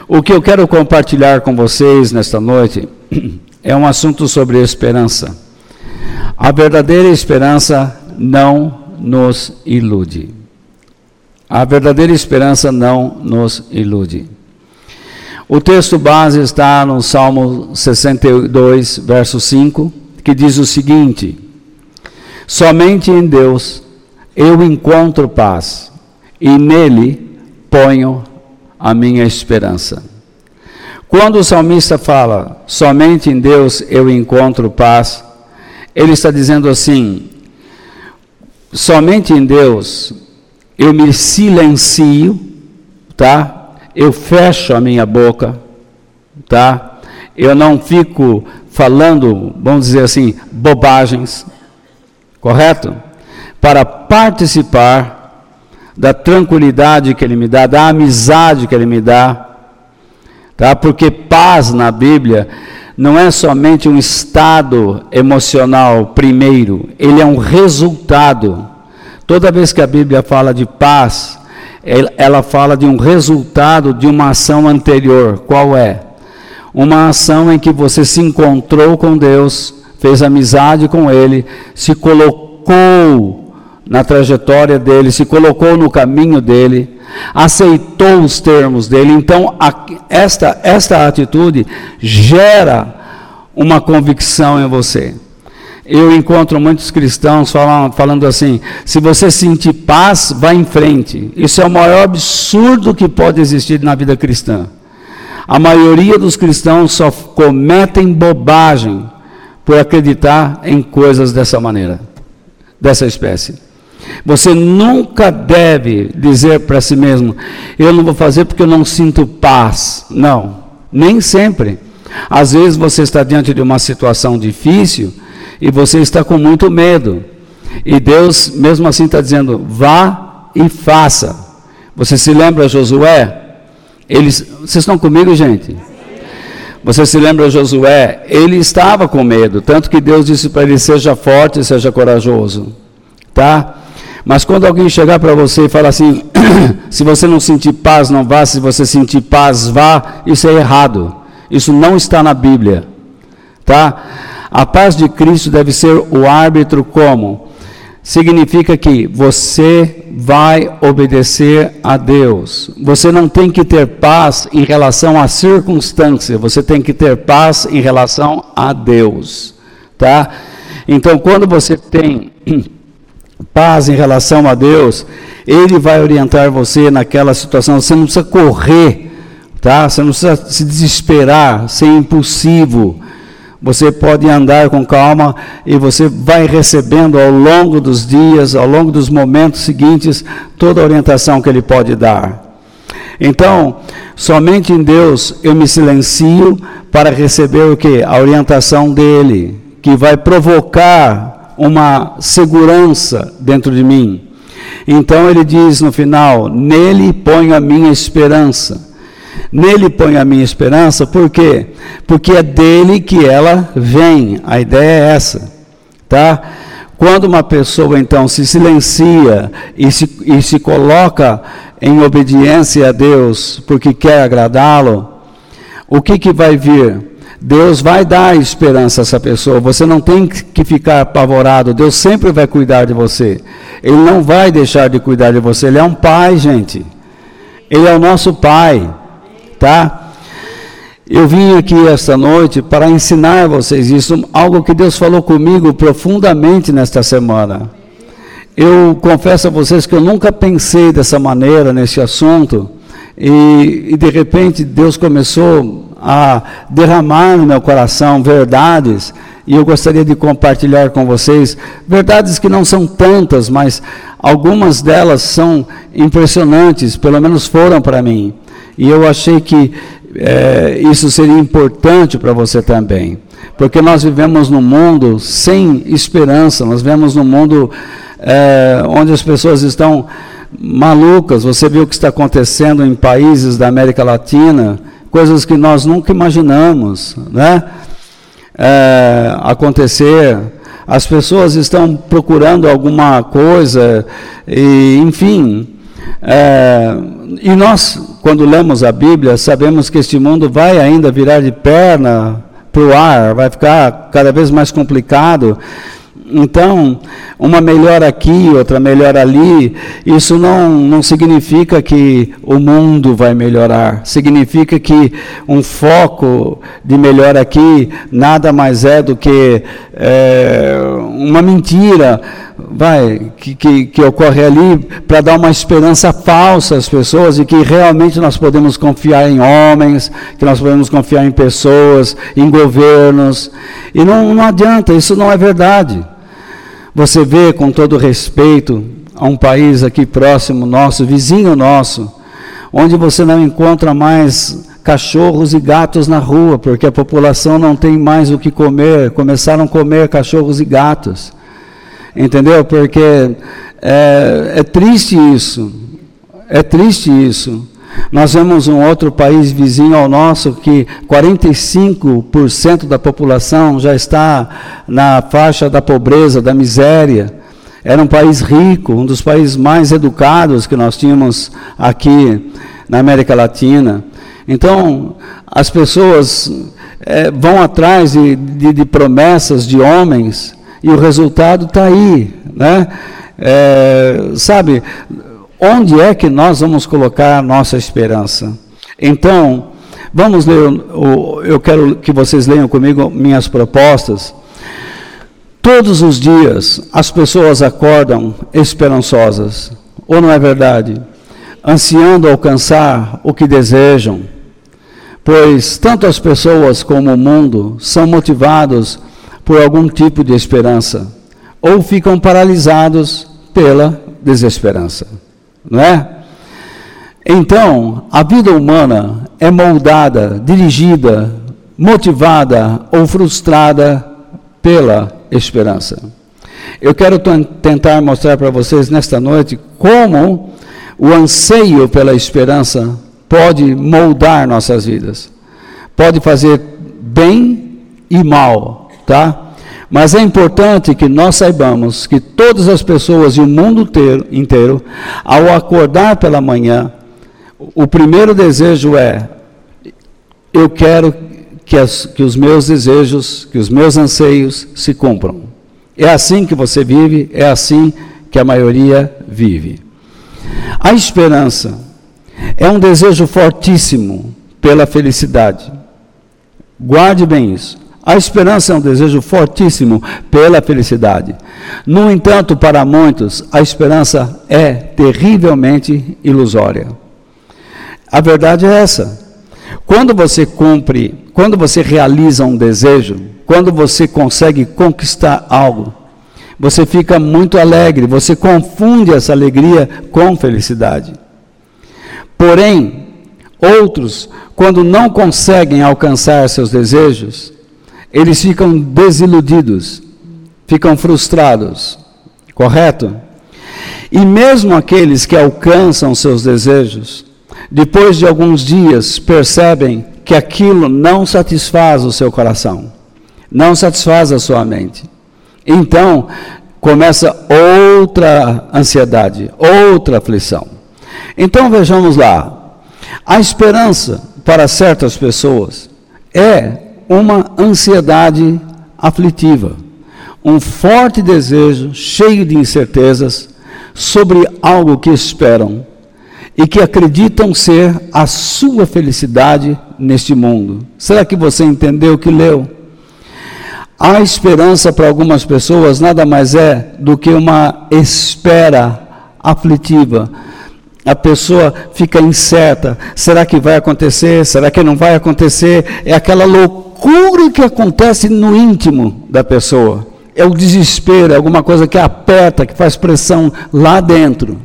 O que eu quero compartilhar com vocês nesta noite é um assunto sobre esperança. A verdadeira esperança não nos ilude. A verdadeira esperança não nos ilude. O texto base está no Salmo 62, verso 5, que diz o seguinte: somente em Deus eu encontro paz, e nele ponho a minha esperança. Quando o salmista fala, somente em Deus eu encontro paz, ele está dizendo assim, somente em Deus eu me silencio, tá? Eu fecho a minha boca, tá? Eu não fico falando, vamos dizer assim, bobagens, correto? Para participar da tranquilidade que Ele me dá, da amizade que Ele me dá, tá? Porque paz na Bíblia não é somente um estado emocional primeiro, ele é um resultado. Toda vez que a Bíblia fala de paz, ela fala de um resultado de uma ação anterior. Qual é? Uma ação em que você se encontrou com Deus, fez amizade com Ele, se colocou na trajetória dEle, se colocou no caminho dEle, aceitou os termos dEle. Então, esta atitude gera uma convicção em você. Eu encontro muitos cristãos falando assim, se você sentir paz, vá em frente. Isso é o maior absurdo que pode existir na vida cristã. A maioria dos cristãos só cometem bobagem por acreditar em coisas dessa maneira, dessa espécie. Você nunca deve dizer para si mesmo, eu não vou fazer porque eu não sinto paz. Não, nem sempre. Às vezes você está diante de uma situação difícil, e você está com muito medo, e Deus mesmo assim está dizendo, vá e faça. Você se lembra Josué? Vocês estão comigo, gente? Você se lembra Josué? Ele estava com medo, tanto que Deus disse para ele, seja forte e seja corajoso, tá? Mas quando alguém chegar para você e falar assim, se você não sentir paz, não vá, se você sentir paz, vá, isso é errado, isso não está na Bíblia, tá? A paz de Cristo deve ser o árbitro como? Significa que você vai obedecer a Deus. Você não tem que ter paz em relação à circunstância, você tem que ter paz em relação a Deus, tá? Então, quando você tem paz em relação a Deus, Ele vai orientar você naquela situação. Você não precisa correr, tá? Você não precisa se desesperar, ser impulsivo. Você pode andar com calma e você vai recebendo ao longo dos dias, ao longo dos momentos seguintes, toda a orientação que Ele pode dar. Então, somente em Deus eu me silencio para receber o quê? A orientação dEle, que vai provocar uma segurança dentro de mim. Então Ele diz no final, nele ponho a minha esperança. Nele ponho a minha esperança, por quê? Porque é dele que ela vem, a ideia é essa, tá? Quando uma pessoa então se silencia e se coloca em obediência a Deus, porque quer agradá-lo, o que vai vir? Deus vai dar esperança a essa pessoa, você não tem que ficar apavorado, Deus sempre vai cuidar de você, Ele não vai deixar de cuidar de você, Ele é um pai, gente, Ele é o nosso pai. Tá? Eu vim aqui esta noite para ensinar a vocês isso, algo que Deus falou comigo profundamente nesta semana. Eu confesso a vocês que eu nunca pensei dessa maneira nesse assunto, e de repente Deus começou a derramar no meu coração verdades, e eu gostaria de compartilhar com vocês, verdades que não são tantas, mas algumas delas são impressionantes, pelo menos foram para mim. E eu achei que isso seria importante para você também. Porque nós vivemos num mundo sem esperança, nós vivemos num mundo onde as pessoas estão malucas. Você viu o que está acontecendo em países da América Latina, coisas que nós nunca imaginamos, né? Acontecer. As pessoas estão procurando alguma coisa, e, enfim... e nós, quando lemos a Bíblia, sabemos que este mundo vai ainda virar de perna para o ar, vai ficar cada vez mais complicado. Então, uma melhora aqui, outra melhora ali, isso não significa que o mundo vai melhorar. Significa que um foco de melhora aqui nada mais é do que uma mentira que ocorre ali para dar uma esperança falsa às pessoas, e que realmente nós podemos confiar em homens, que nós podemos confiar em pessoas, em governos. E não adianta, isso não é verdade. Você vê, com todo respeito, a um país aqui próximo nosso, vizinho nosso, onde você não encontra mais cachorros e gatos na rua, porque a população não tem mais o que comer, começaram a comer cachorros e gatos, entendeu? Porque é triste isso, Nós vemos um outro país vizinho ao nosso que 45% da população já está na faixa da pobreza, da miséria. Era um país rico, um dos países mais educados que nós tínhamos aqui na América Latina. Então, as pessoas vão atrás de promessas de homens, e o resultado está aí, né? Sabe, onde é que nós vamos colocar a nossa esperança? Então, vamos ler, eu quero que vocês leiam comigo minhas propostas. Todos os dias as pessoas acordam esperançosas, ou não é verdade? Ansiando alcançar o que desejam, pois tanto as pessoas como o mundo são motivados por algum tipo de esperança, ou ficam paralisados pela desesperança. Não é? Então, a vida humana é moldada, dirigida, motivada ou frustrada pela esperança. Eu quero tentar mostrar para vocês nesta noite como o anseio pela esperança pode moldar nossas vidas. Pode fazer bem e mal, tá? Mas é importante que nós saibamos que todas as pessoas e o mundo inteiro, ao acordar pela manhã, o primeiro desejo é: eu quero que os meus desejos, que os meus anseios se cumpram. É assim que você vive, é assim que a maioria vive. A esperança é um desejo fortíssimo pela felicidade. Guarde bem isso. A esperança é um desejo fortíssimo pela felicidade. No entanto, para muitos, a esperança é terrivelmente ilusória. A verdade é essa. Quando você realiza um desejo, quando você consegue conquistar algo, você fica muito alegre, você confunde essa alegria com felicidade. Porém, outros, quando não conseguem alcançar seus desejos, eles ficam desiludidos, ficam frustrados, correto? E mesmo aqueles que alcançam seus desejos, depois de alguns dias percebem que aquilo não satisfaz o seu coração, não satisfaz a sua mente. Então, começa outra ansiedade, outra aflição. Então, vejamos lá. A esperança para certas pessoas é uma ansiedade aflitiva, um forte desejo cheio de incertezas sobre algo que esperam e que acreditam ser a sua felicidade neste mundo. Será que você entendeu o que leu? A esperança para algumas pessoas nada mais é do que uma espera aflitiva. A pessoa fica incerta, será que vai acontecer, será que não vai acontecer? É aquela loucura que acontece no íntimo da pessoa, é o desespero, é alguma coisa que aperta, que faz pressão lá dentro.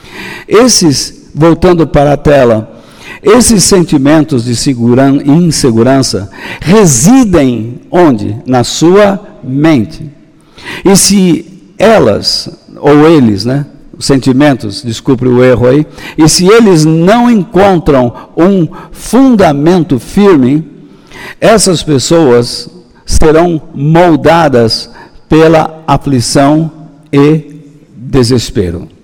Voltando para a tela, esses sentimentos de insegurança residem onde? Na sua mente. E se elas, ou eles, né? Os sentimentos, desculpe o erro aí, e se eles não encontram um fundamento firme, essas pessoas serão moldadas pela aflição e desespero.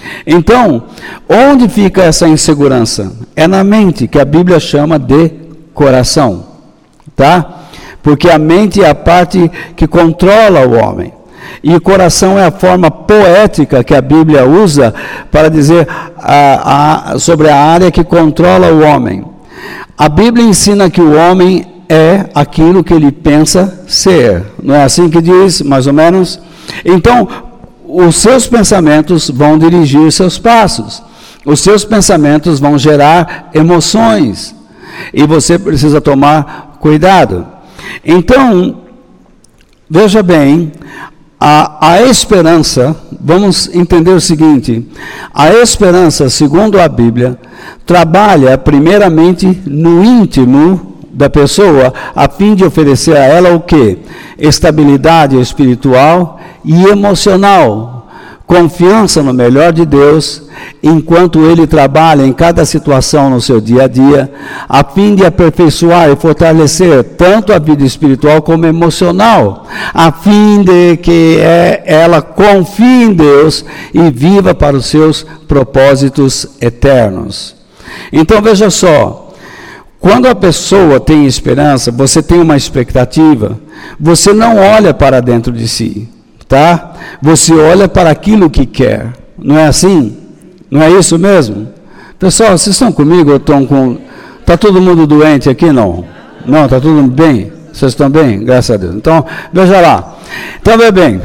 Então, onde fica essa insegurança? É na mente, que a Bíblia chama de coração, tá? Porque a mente é a parte que controla o homem. E o coração é a forma poética que a Bíblia usa para dizer sobre a área que controla o homem. A Bíblia ensina que o homem é aquilo que ele pensa ser. Não é assim que diz, mais ou menos? Então, os seus pensamentos vão dirigir seus passos. Os seus pensamentos vão gerar emoções. E você precisa tomar cuidado. Então, veja bem, a esperança, vamos entender o seguinte: a esperança, segundo a Bíblia, trabalha primeiramente no íntimo da pessoa, a fim de oferecer a ela o quê? Estabilidade espiritual e emocional, confiança no melhor de Deus, enquanto ele trabalha em cada situação no seu dia a dia, a fim de aperfeiçoar e fortalecer tanto a vida espiritual como emocional, a fim de que ela confie em Deus e viva para os seus propósitos eternos. Então veja só, quando a pessoa tem esperança, você tem uma expectativa, você não olha para dentro de si, tá? Você olha para aquilo que quer, não é assim? Não é isso mesmo? Pessoal, vocês estão comigo ou estão com... Está todo mundo doente aqui, não? Não, está tudo bem? Vocês estão bem? Graças a Deus. Então, veja lá. Então, veja bem.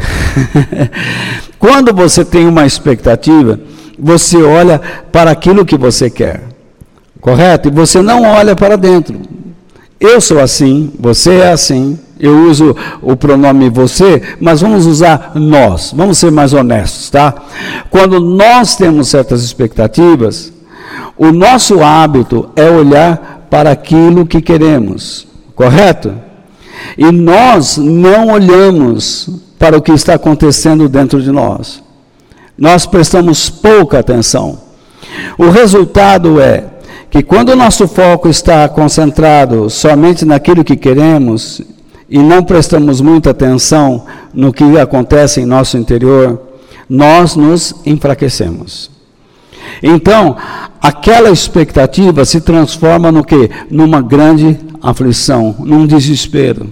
Quando você tem uma expectativa, você olha para aquilo que você quer. Correto? E você não olha para dentro. Eu sou assim, você é assim. Eu uso o pronome você, mas vamos usar nós. Vamos ser mais honestos, tá? Quando nós temos certas expectativas, o nosso hábito é olhar para aquilo que queremos. Correto? E nós não olhamos para o que está acontecendo dentro de nós. Nós prestamos pouca atenção. O resultado é que quando o nosso foco está concentrado somente naquilo que queremos e não prestamos muita atenção no que acontece em nosso interior, nós nos enfraquecemos. Então, aquela expectativa se transforma no quê? Numa grande aflição, num desespero.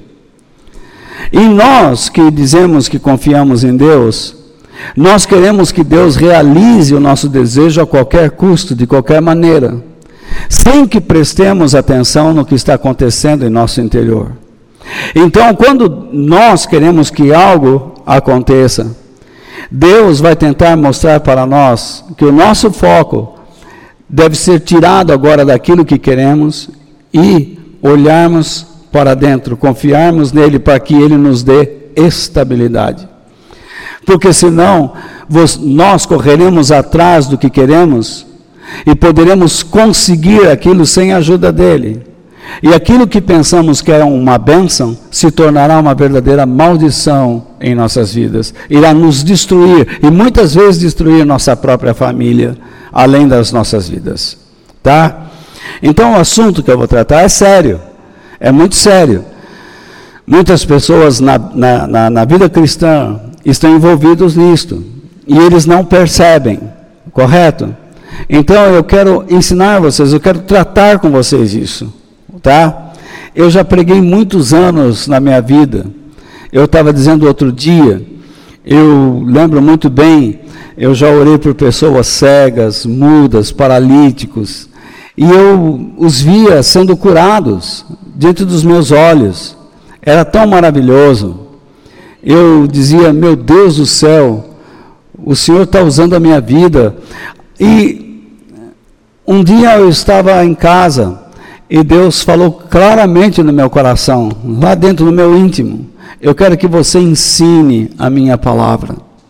E nós que dizemos que confiamos em Deus, nós queremos que Deus realize o nosso desejo a qualquer custo, de qualquer maneira, sem que prestemos atenção no que está acontecendo em nosso interior. Então, quando nós queremos que algo aconteça, Deus vai tentar mostrar para nós que o nosso foco deve ser tirado agora daquilo que queremos e olharmos para dentro, confiarmos nele para que ele nos dê estabilidade. Porque senão nós correremos atrás do que queremos e poderemos conseguir aquilo sem a ajuda dele. E aquilo que pensamos que é uma bênção se tornará uma verdadeira maldição em nossas vidas. Irá nos destruir e muitas vezes destruir nossa própria família, além das nossas vidas. Tá? Então o assunto que eu vou tratar é sério, é muito sério. Muitas pessoas na vida cristã estão envolvidos nisto e eles não percebem, correto? Então eu quero ensinar vocês, eu quero tratar com vocês isso. Tá? Eu já preguei muitos anos na minha vida. Eu estava dizendo outro dia, eu lembro muito bem, eu já orei por pessoas cegas, mudas, paralíticos, e eu os via sendo curados diante dos meus olhos. Era tão maravilhoso. Eu dizia, meu Deus do céu, o Senhor está usando a minha vida. E um dia eu estava em casa, e Deus falou claramente no meu coração, lá dentro do meu íntimo, eu quero que você ensine a minha palavra.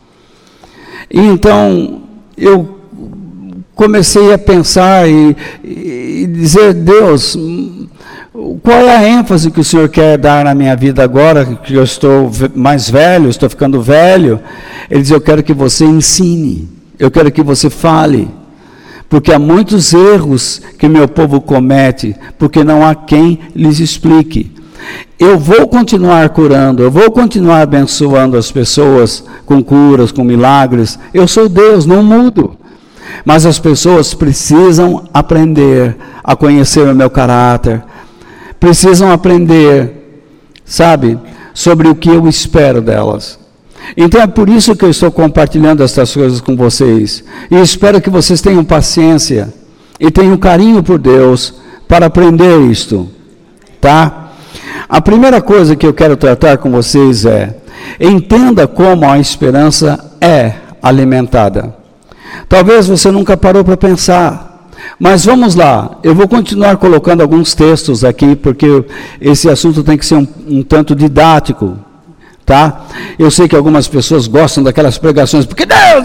E então, eu comecei a pensar e dizer, Deus, qual é a ênfase que o Senhor quer dar na minha vida agora, que eu estou mais velho, estou ficando velho? Ele diz, eu quero que você ensine, eu quero que você fale. Porque há muitos erros que meu povo comete, porque não há quem lhes explique. Eu vou continuar curando, eu vou continuar abençoando as pessoas com curas, com milagres. Eu sou Deus, não mudo. mas as pessoas precisam aprender a conhecer o meu caráter, precisam aprender, sabe, sobre o que eu espero delas. Então é por isso que eu estou compartilhando essas coisas com vocês, e espero que vocês tenham paciência e tenham carinho por Deus para aprender isto, tá? A primeira coisa que eu quero tratar com vocês é: entenda como a esperança é alimentada. Talvez você nunca parou para pensar, mas vamos lá, eu vou continuar colocando alguns textos aqui, porque esse assunto tem que ser um tanto didático, tá? Eu sei que algumas pessoas gostam daquelas pregações, porque Deus,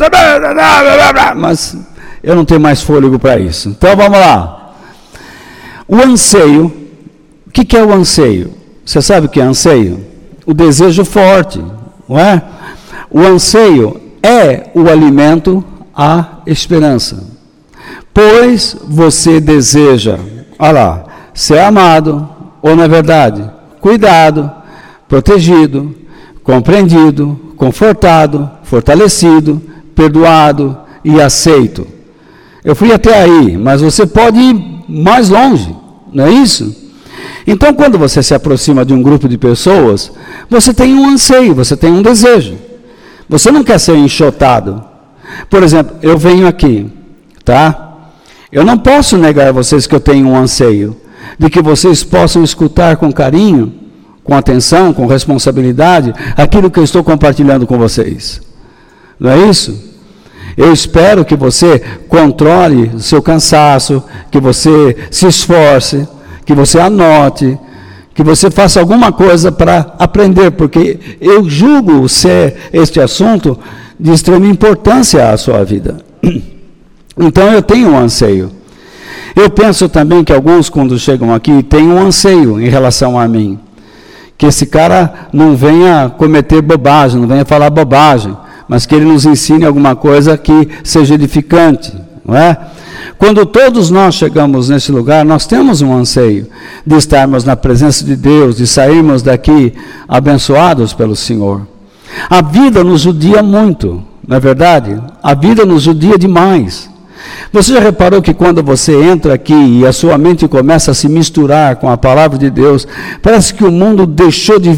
mas eu não tenho mais fôlego para isso. Então vamos lá. O anseio, o que é o anseio? Você sabe o que é anseio? O desejo forte, não é? O anseio é o alimento à esperança. Pois você deseja, olha lá, ser amado, ou na verdade, cuidado, protegido, compreendido, confortado, fortalecido, perdoado e aceito. Eu fui até aí, mas você pode ir mais longe, não é isso? Então, quando você se aproxima de um grupo de pessoas, você tem um anseio, você tem um desejo. Você não quer ser enxotado. Por exemplo, eu venho aqui, tá? Eu não posso negar a vocês que eu tenho um anseio de que vocês possam escutar com carinho, com atenção, com responsabilidade, aquilo que eu estou compartilhando com vocês. Não é isso? Eu espero que você controle o seu cansaço, que você se esforce, que você anote, que você faça alguma coisa para aprender, porque eu julgo ser este assunto de extrema importância à sua vida. Então eu tenho um anseio. Eu penso também que alguns, quando chegam aqui, têm um anseio em relação a mim. Que esse cara não venha cometer bobagem, não venha falar bobagem, mas que ele nos ensine alguma coisa que seja edificante, não é? Quando todos nós chegamos nesse lugar, nós temos um anseio de estarmos na presença de Deus, de sairmos daqui abençoados pelo Senhor. A vida nos judia muito, não é verdade? A vida nos judia demais. Você já reparou que quando você entra aqui e a sua mente começa a se misturar com a palavra de Deus, parece que o mundo deixou de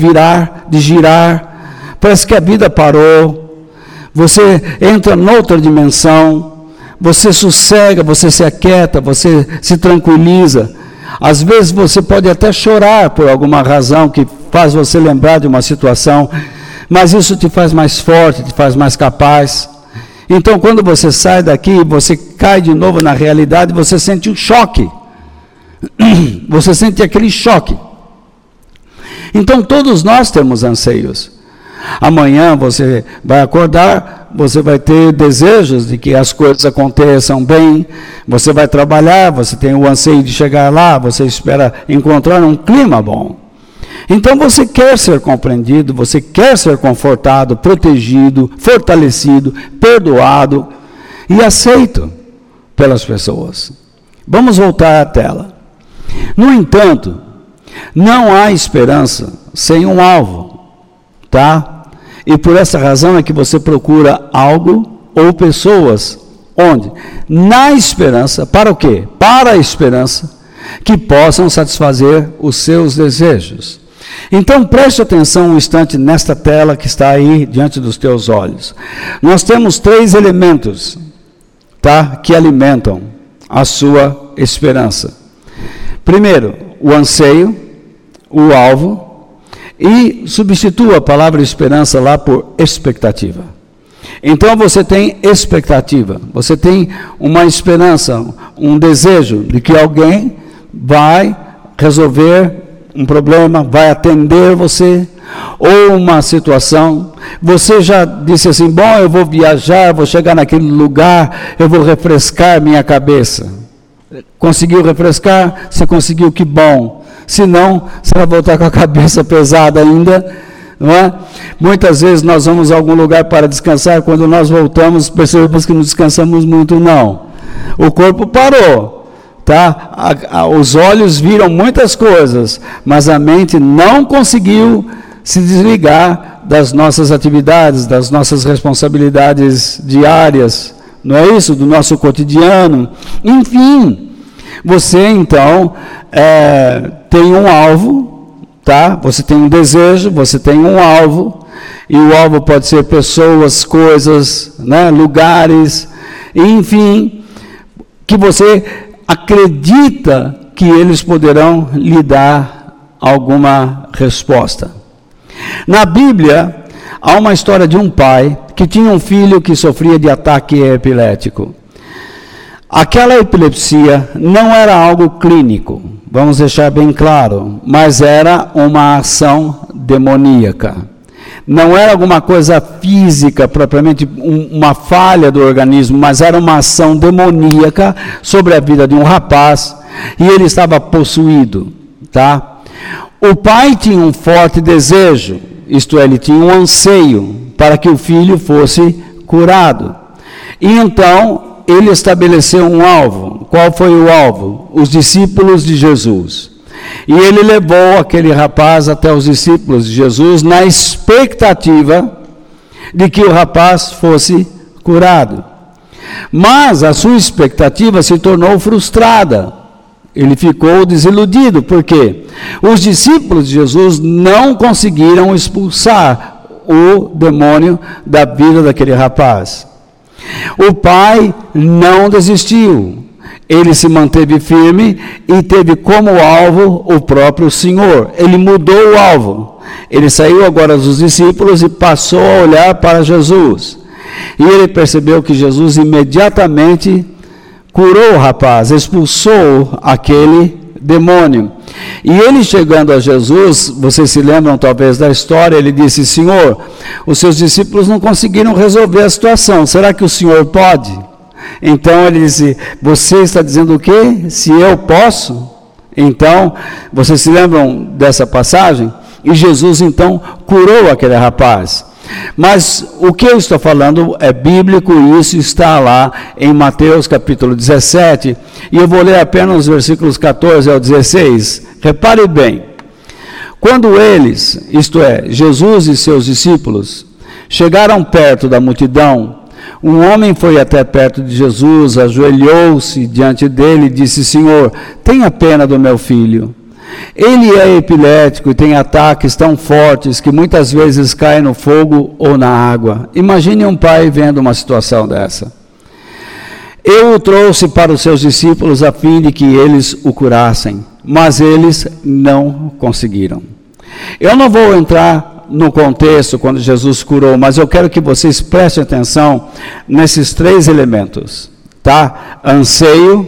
girar, parece que a vida parou, você entra noutra dimensão, você sossega, você se aquieta, você se tranquiliza. Às vezes você pode até chorar por alguma razão que faz você lembrar de uma situação, mas isso te faz mais forte, te faz mais capaz. Então, quando você sai daqui, você cai de novo na realidade, você sente um choque. Você sente aquele choque. Então, todos nós temos anseios. Amanhã você vai acordar, você vai ter desejos de que as coisas aconteçam bem, você vai trabalhar, você tem o anseio de chegar lá, você espera encontrar um clima bom. Então você quer ser compreendido, você quer ser confortado, protegido, fortalecido, perdoado e aceito pelas pessoas. Vamos voltar à tela. No entanto, não há esperança sem um alvo, tá? E por essa razão é que você procura algo ou pessoas, onde? Na esperança, para o quê? Para a esperança, que possam satisfazer os seus desejos. Então preste atenção um instante nesta tela que está aí diante dos teus olhos. Nós temos 3 elementos, tá, que alimentam a sua esperança. Primeiro, o anseio, o alvo, e substitua a palavra esperança lá por expectativa. Então você tem expectativa, você tem uma esperança, um desejo de que alguém vai resolver um problema, vai atender você, ou uma situação, você já disse assim, bom, eu vou viajar, vou chegar naquele lugar, eu vou refrescar minha cabeça. Conseguiu refrescar? Se conseguiu, que bom. Se não, você vai voltar com a cabeça pesada ainda, não é? Muitas vezes nós vamos a algum lugar para descansar, quando nós voltamos, percebemos que não descansamos muito, não. O corpo parou. Tá? Os olhos viram muitas coisas, mas a mente não conseguiu se desligar das nossas atividades, das nossas responsabilidades diárias, não é isso? Do nosso cotidiano. Enfim, você então tem um alvo, tá? Você tem um desejo, você tem um alvo, e o alvo pode ser pessoas, coisas, né? Lugares, enfim, que você acredita que eles poderão lhe dar alguma resposta. Na Bíblia, há uma história de um pai que tinha um filho que sofria de ataque epilético. Aquela epilepsia não era algo clínico, vamos deixar bem claro, mas era uma ação demoníaca. Não era alguma coisa física, propriamente uma falha do organismo, mas era uma ação demoníaca sobre a vida de um rapaz, e ele estava possuído, tá? O pai tinha um forte desejo, isto é, ele tinha um anseio para que o filho fosse curado. E então, ele estabeleceu um alvo. Qual foi o alvo? Os discípulos de Jesus. E ele levou aquele rapaz até os discípulos de Jesus na expectativa de que o rapaz fosse curado. Mas a sua expectativa se tornou frustrada. Ele ficou desiludido, porque os discípulos de Jesus não conseguiram expulsar o demônio da vida daquele rapaz. O pai não desistiu, ele se manteve firme e teve como alvo o próprio Senhor. Ele mudou o alvo, ele saiu agora dos discípulos e passou a olhar para Jesus. E ele percebeu que Jesus imediatamente curou o rapaz, expulsou aquele demônio. E ele chegando a Jesus, vocês se lembram talvez da história, ele disse: Senhor, os seus discípulos não conseguiram resolver a situação, será que o Senhor pode? Então ele disse: você está dizendo o quê? Se eu posso? Então, vocês se lembram dessa passagem? E Jesus então curou aquele rapaz. Mas o que eu estou falando é bíblico, e isso está lá em Mateus capítulo 17, e eu vou ler apenas os versículos 14 ao 16. Repare bem, quando eles, isto é, Jesus e seus discípulos, chegaram perto da multidão, um homem foi até perto de Jesus, ajoelhou-se diante dele e disse: Senhor, tenha pena do meu filho. Ele é epilético e tem ataques tão fortes que muitas vezes cai no fogo ou na água. Imagine um pai vendo uma situação dessa. Eu o trouxe para os seus discípulos a fim de que eles o curassem, mas eles não conseguiram. Eu não vou entrar no contexto quando Jesus curou, mas eu quero que vocês prestem atenção nesses três elementos, tá? Anseio,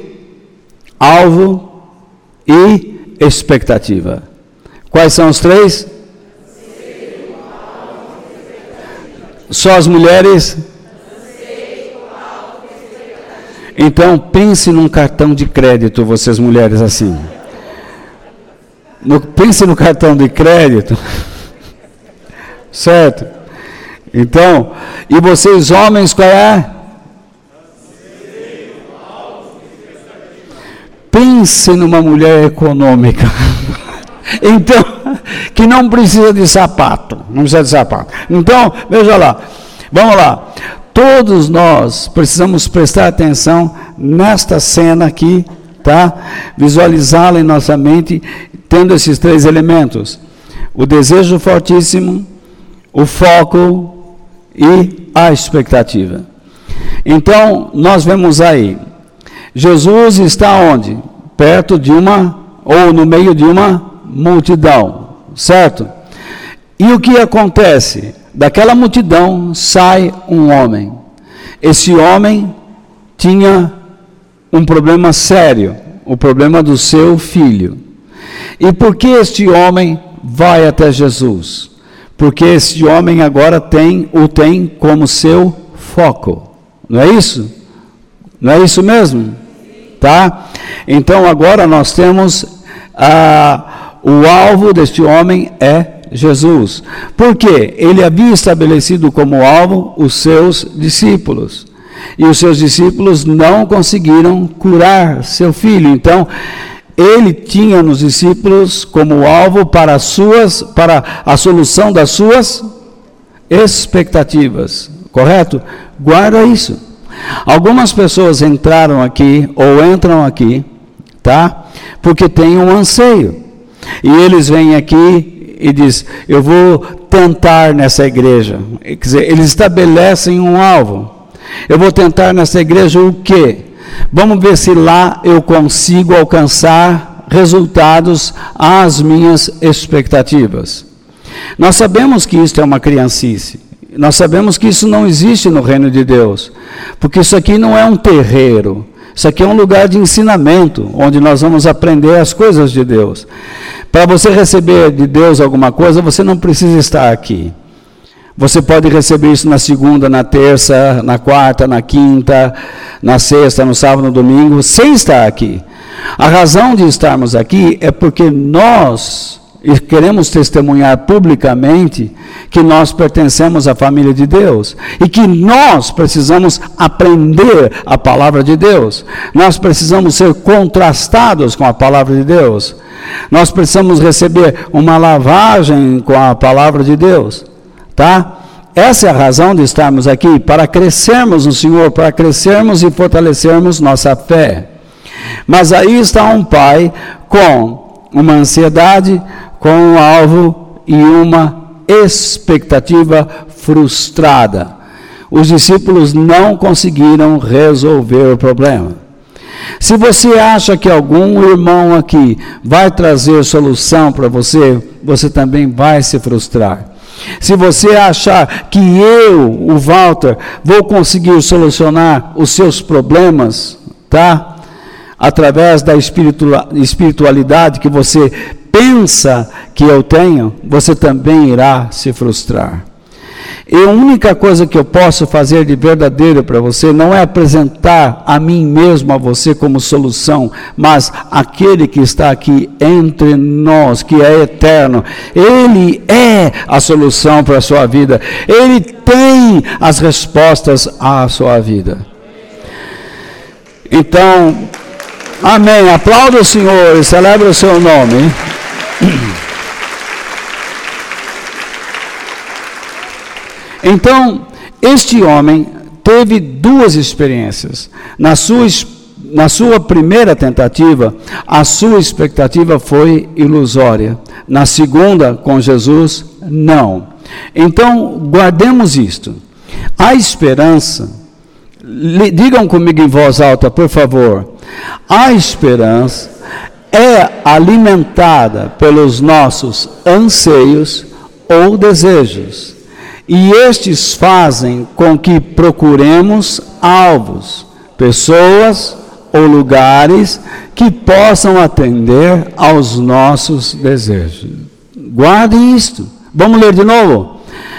alvo e expectativa. Quais são os três? Só as mulheres? Então pense num cartão de crédito, vocês mulheres assim. Pense no cartão de crédito. Certo? Então, e vocês homens, qual é? Pense numa mulher econômica. Então, que não precisa de sapato. Não precisa de sapato. Então, veja lá. Vamos lá. Todos nós precisamos prestar atenção nesta cena aqui, tá? Visualizá-la em nossa mente, tendo esses três elementos: o desejo fortíssimo, o foco e a expectativa. Então, nós vemos aí, Jesus está onde? Perto de ou no meio de uma multidão, certo? E o que acontece? Daquela multidão sai um homem. Esse homem tinha um problema sério, o problema do seu filho. E por que este homem vai até Jesus? Porque este homem agora o tem como seu foco. Não é isso? Não é isso mesmo? Tá? Então agora nós temos o alvo deste homem é Jesus. Por quê? Ele havia estabelecido como alvo os seus discípulos. E os seus discípulos não conseguiram curar seu filho. Então, ele tinha nos discípulos como alvo para a solução das suas expectativas. Correto? Guarda isso. Algumas pessoas entraram aqui, ou entram aqui, tá? Porque tem um anseio. E eles vêm aqui e dizem, eu vou tentar nessa igreja. Quer dizer, eles estabelecem um alvo. Eu vou tentar nessa igreja o quê? Vamos ver se lá eu consigo alcançar resultados às minhas expectativas. Nós sabemos que isso é uma criancice. Nós sabemos que isso não existe no reino de Deus. Porque isso aqui não é um terreiro. Isso aqui é um lugar de ensinamento, onde nós vamos aprender as coisas de Deus. Para você receber de Deus alguma coisa, você não precisa estar aqui. Você pode receber isso na segunda, na terça, na quarta, na quinta, na sexta, no sábado, no domingo, sem estar aqui. A razão de estarmos aqui é porque nós queremos testemunhar publicamente que nós pertencemos à família de Deus e que nós precisamos aprender a palavra de Deus. Nós precisamos ser contrastados com a palavra de Deus. Nós precisamos receber uma lavagem com a palavra de Deus. Tá? Essa é a razão de estarmos aqui, para crescermos no Senhor, para crescermos e fortalecermos nossa fé. Mas aí está um pai com uma ansiedade, com um alvo e uma expectativa frustrada. Os discípulos não conseguiram resolver o problema. Se você acha que algum irmão aqui vai trazer solução para você, você também vai se frustrar. Se você achar que eu, o Walter, vou conseguir solucionar os seus problemas, tá? Através da espiritualidade que você pensa que eu tenho, você também irá se frustrar. E a única coisa que eu posso fazer de verdadeiro para você não é apresentar a mim mesmo a você como solução, mas aquele que está aqui entre nós, que é eterno, ele é a solução para a sua vida. Ele tem as respostas à sua vida. Então, amém. Aplauda o Senhor e celebre o seu nome. Então, este homem teve duas experiências. Na sua primeira tentativa, a sua expectativa foi ilusória. Na segunda, com Jesus, não. Então, guardemos isto. A esperança, digam comigo em voz alta, por favor. A esperança é alimentada pelos nossos anseios ou desejos. E estes fazem com que procuremos alvos, pessoas ou lugares que possam atender aos nossos desejos. Guardem isto. Vamos ler de novo?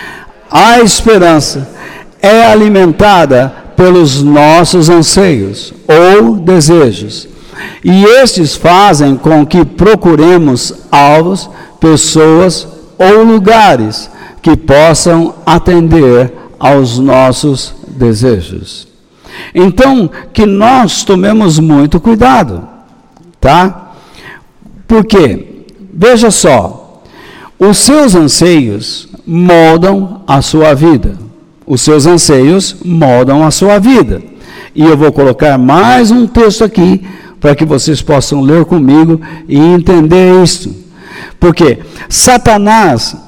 A esperança é alimentada pelos nossos anseios ou desejos. E estes fazem com que procuremos alvos, pessoas ou lugares que possam atender aos nossos desejos. Então, que nós tomemos muito cuidado, tá? Por quê? Veja só, os seus anseios moldam a sua vida. Os seus anseios moldam a sua vida. E eu vou colocar mais um texto aqui, para que vocês possam ler comigo e entender isso. Porque Satanás,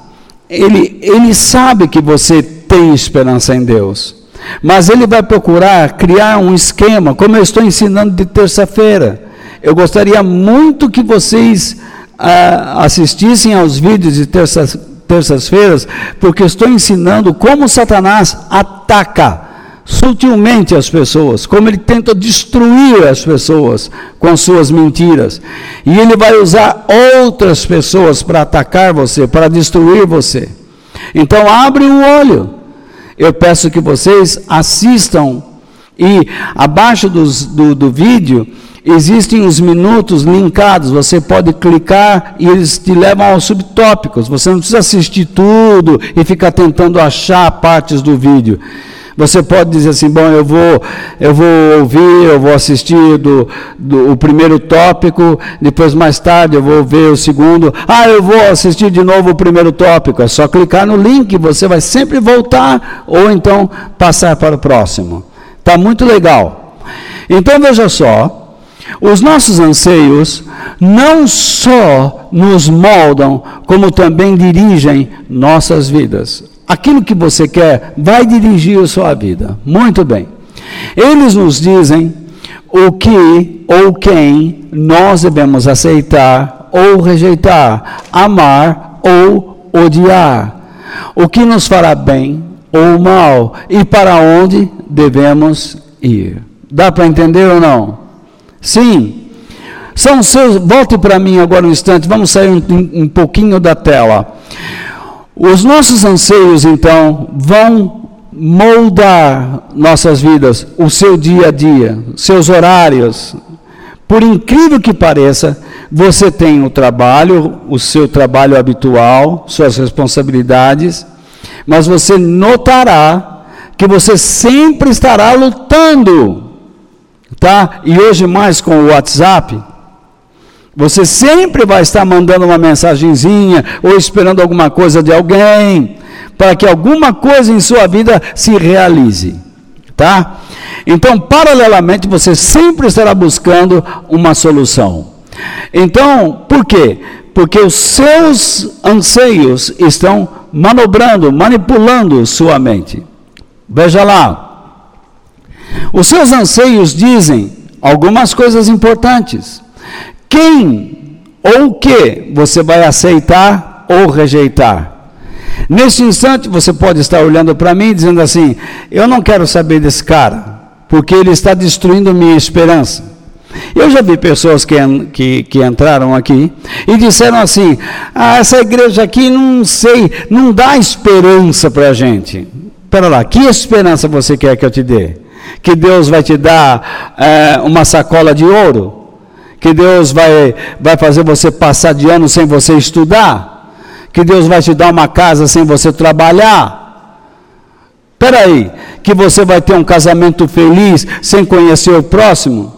ele sabe que você tem esperança em Deus, mas ele vai procurar criar um esquema, como eu estou ensinando de terça-feira. Eu gostaria muito que vocês assistissem aos vídeos de terças-feiras, porque eu estou ensinando como Satanás ataca sutilmente as pessoas, como ele tenta destruir as pessoas com suas mentiras, e ele vai usar outras pessoas para atacar você, para destruir você. Então abre o olho. Eu peço que vocês assistam, e abaixo do vídeo existem os minutos linkados, você pode clicar e eles te levam aos subtópicos. Você não precisa assistir tudo e ficar tentando achar partes do vídeo. Você pode dizer assim, bom, eu vou ouvir, eu vou assistir o primeiro tópico, depois mais tarde eu vou ver o segundo, eu vou assistir de novo o primeiro tópico. É só clicar no link, você vai sempre voltar, ou então passar para o próximo. Está muito legal. Então veja só, os nossos anseios não só nos moldam, como também dirigem nossas vidas. Aquilo que você quer vai dirigir a sua vida. Muito bem. Eles nos dizem o que ou quem nós devemos aceitar ou rejeitar, amar ou odiar, o que nos fará bem ou mal e para onde devemos ir. Dá para entender ou não? Sim. São seus. Volte para mim agora um instante, vamos sair um pouquinho da tela. Os nossos anseios, então, vão moldar nossas vidas, o seu dia a dia, seus horários. Por incrível que pareça, você tem o trabalho, o seu trabalho habitual, suas responsabilidades, mas você notará que você sempre estará lutando, tá? E hoje mais com o WhatsApp, você sempre vai estar mandando uma mensagenzinha ou esperando alguma coisa de alguém, para que alguma coisa em sua vida se realize, tá? Então, paralelamente, você sempre estará buscando uma solução. Então, por quê? Porque os seus anseios estão manobrando, manipulando sua mente. Veja lá, os seus anseios dizem algumas coisas importantes. Quem ou o que você vai aceitar ou rejeitar? Neste instante, você pode estar olhando para mim dizendo assim: eu não quero saber desse cara, porque ele está destruindo minha esperança. Eu já vi pessoas que entraram aqui e disseram assim: essa igreja aqui, não sei, não dá esperança para a gente. Espera lá, que esperança você quer que eu te dê? Que Deus vai te dar uma sacola de ouro? Que Deus vai fazer você passar de ano sem você estudar? Que Deus vai te dar uma casa sem você trabalhar? Espera aí, que você vai ter um casamento feliz sem conhecer o próximo?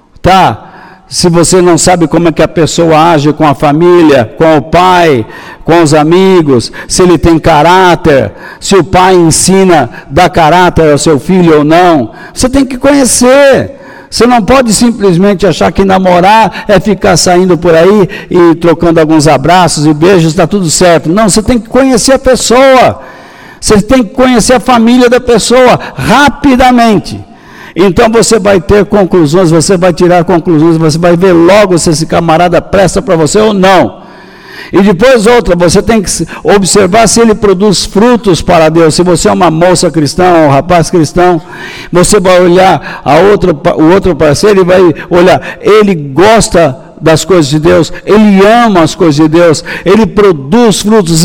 Tá? Se você não sabe como é que a pessoa age com a família, com o pai, com os amigos, se ele tem caráter, se o pai ensina, dá caráter ao seu filho ou não, você tem que conhecer. Você não pode simplesmente achar que namorar é ficar saindo por aí e trocando alguns abraços e beijos, está tudo certo. Não, você tem que conhecer a pessoa. Você tem que conhecer a família da pessoa rapidamente. Então você vai ter conclusões, você vai tirar conclusões, você vai ver logo se esse camarada presta para você ou não. E depois outra, você tem que observar se ele produz frutos para Deus. Se você é uma moça cristã, um rapaz cristão, você vai olhar o outro parceiro e vai olhar, ele gosta das coisas de Deus, ele ama as coisas de Deus, ele produz frutos,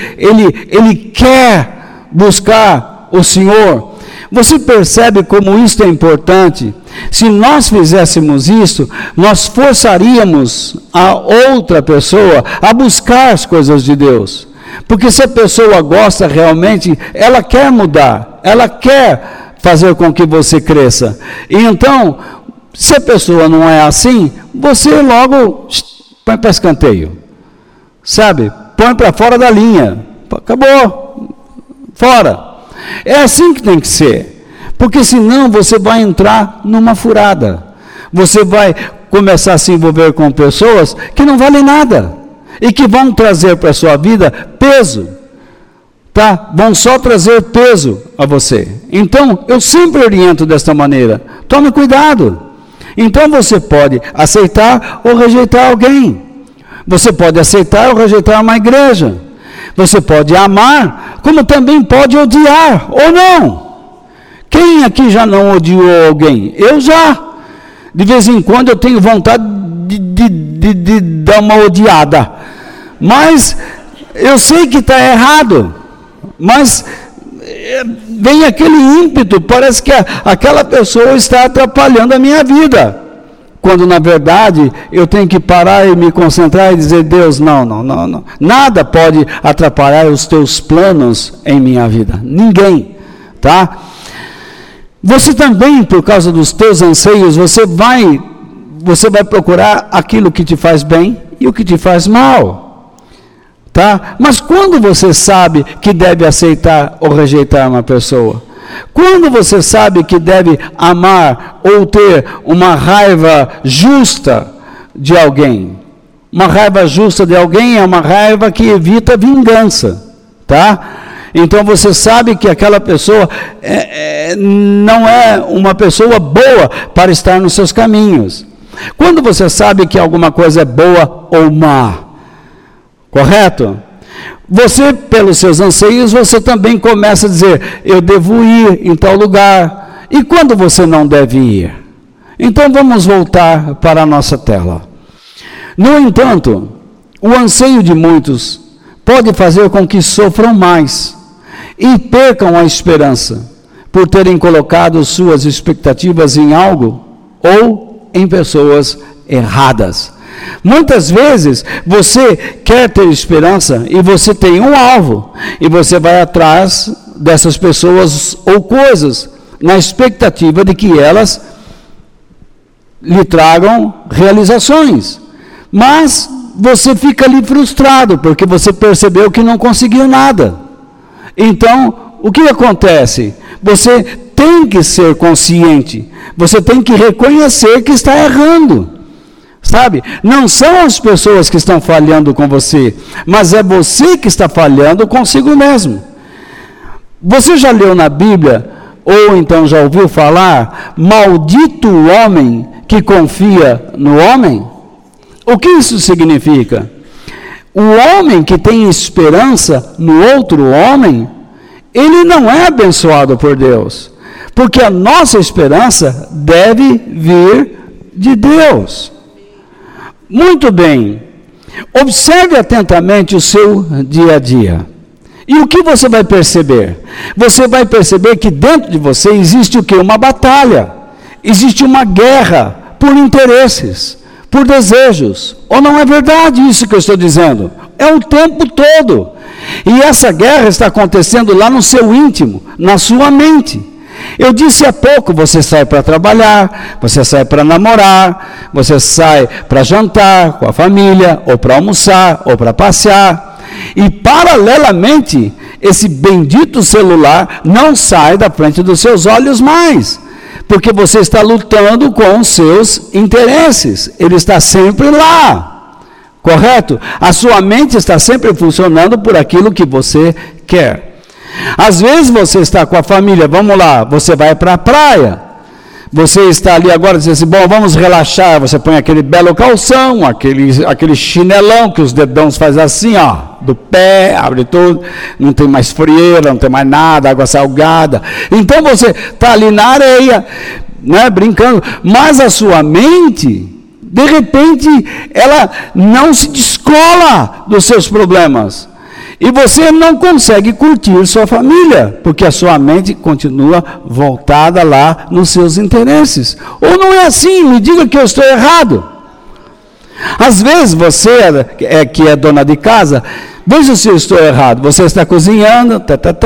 ele quer buscar o Senhor. Você percebe como isso é importante? Se nós fizéssemos isso, nós forçaríamos a outra pessoa a buscar as coisas de Deus. Porque se a pessoa gosta realmente, ela quer mudar, ela quer fazer com que você cresça. E então, se a pessoa não é assim, você logo põe para escanteio. Sabe? Põe para fora da linha. Acabou. Fora. É assim que tem que ser. Porque senão você vai entrar numa furada. Você vai começar a se envolver com pessoas que não valem nada. E que vão trazer para a sua vida peso. Tá? Vão só trazer peso a você. Então, eu sempre oriento desta maneira. Tome cuidado. Então você pode aceitar ou rejeitar alguém. Você pode aceitar ou rejeitar uma igreja. Você pode amar, como também pode odiar, ou não. Quem aqui já não odiou alguém? Eu já. De vez em quando eu tenho vontade de dar uma odiada. Mas eu sei que está errado. Mas vem aquele ímpeto, parece que aquela pessoa está atrapalhando a minha vida. Quando na verdade eu tenho que parar e me concentrar e dizer: Deus, não. Nada pode atrapalhar os teus planos em minha vida. Ninguém, tá? Você também, por causa dos teus anseios, você vai procurar aquilo que te faz bem e o que te faz mal, tá? Mas quando você sabe que deve aceitar ou rejeitar uma pessoa? Quando você sabe que deve amar ou ter uma raiva justa de alguém? Uma raiva justa de alguém é uma raiva que evita vingança, tá? Então você sabe que aquela pessoa não é uma pessoa boa para estar nos seus caminhos. Quando você sabe que alguma coisa é boa ou má, correto? Você, pelos seus anseios, você também começa a dizer, eu devo ir em tal lugar. E quando você não deve ir? Então vamos voltar para a nossa tela. No entanto, o anseio de muitos pode fazer com que sofram mais e percam a esperança por terem colocado suas expectativas em algo ou em pessoas erradas. Muitas vezes você quer ter esperança e você tem um alvo e você vai atrás dessas pessoas ou coisas na expectativa de que elas lhe tragam realizações, mas você fica ali frustrado porque você percebeu que não conseguiu nada. Então, o que acontece? Você tem que ser consciente, você tem que reconhecer que está errando. Sabe? Não são as pessoas que estão falhando com você, mas é você que está falhando consigo mesmo. Você já leu na Bíblia, ou então já ouviu falar, maldito o homem que confia no homem? O que isso significa? O homem que tem esperança no outro homem, ele não é abençoado por Deus, porque a nossa esperança deve vir de Deus. Muito bem, observe atentamente o seu dia a dia. E o que você vai perceber? Você vai perceber que dentro de você existe o quê? Uma batalha, existe uma guerra por interesses, por desejos. Ou não é verdade isso que eu estou dizendo? É o tempo todo. E essa guerra está acontecendo lá no seu íntimo, na sua mente. Eu disse há pouco, você sai para trabalhar, você sai para namorar, você sai para jantar com a família, ou para almoçar, ou para passear. E paralelamente, esse bendito celular não sai da frente dos seus olhos mais, porque você está lutando com os seus interesses, ele está sempre lá, correto? A sua mente está sempre funcionando por aquilo que você quer. Às vezes você está com a família, vamos lá, você vai para a praia, você está ali agora dizendo assim, bom, vamos relaxar, você põe aquele belo calção, aquele chinelão que os dedões fazem assim, ó, do pé, abre tudo, não tem mais frieira, não tem mais nada, água salgada, então você está ali na areia, né, brincando, mas a sua mente, de repente, ela não se descola dos seus problemas. E você não consegue curtir sua família, porque a sua mente continua voltada lá nos seus interesses. Ou não é assim? Me diga que eu estou errado. Às vezes você que é dona de casa, veja se eu estou errado. Você está cozinhando,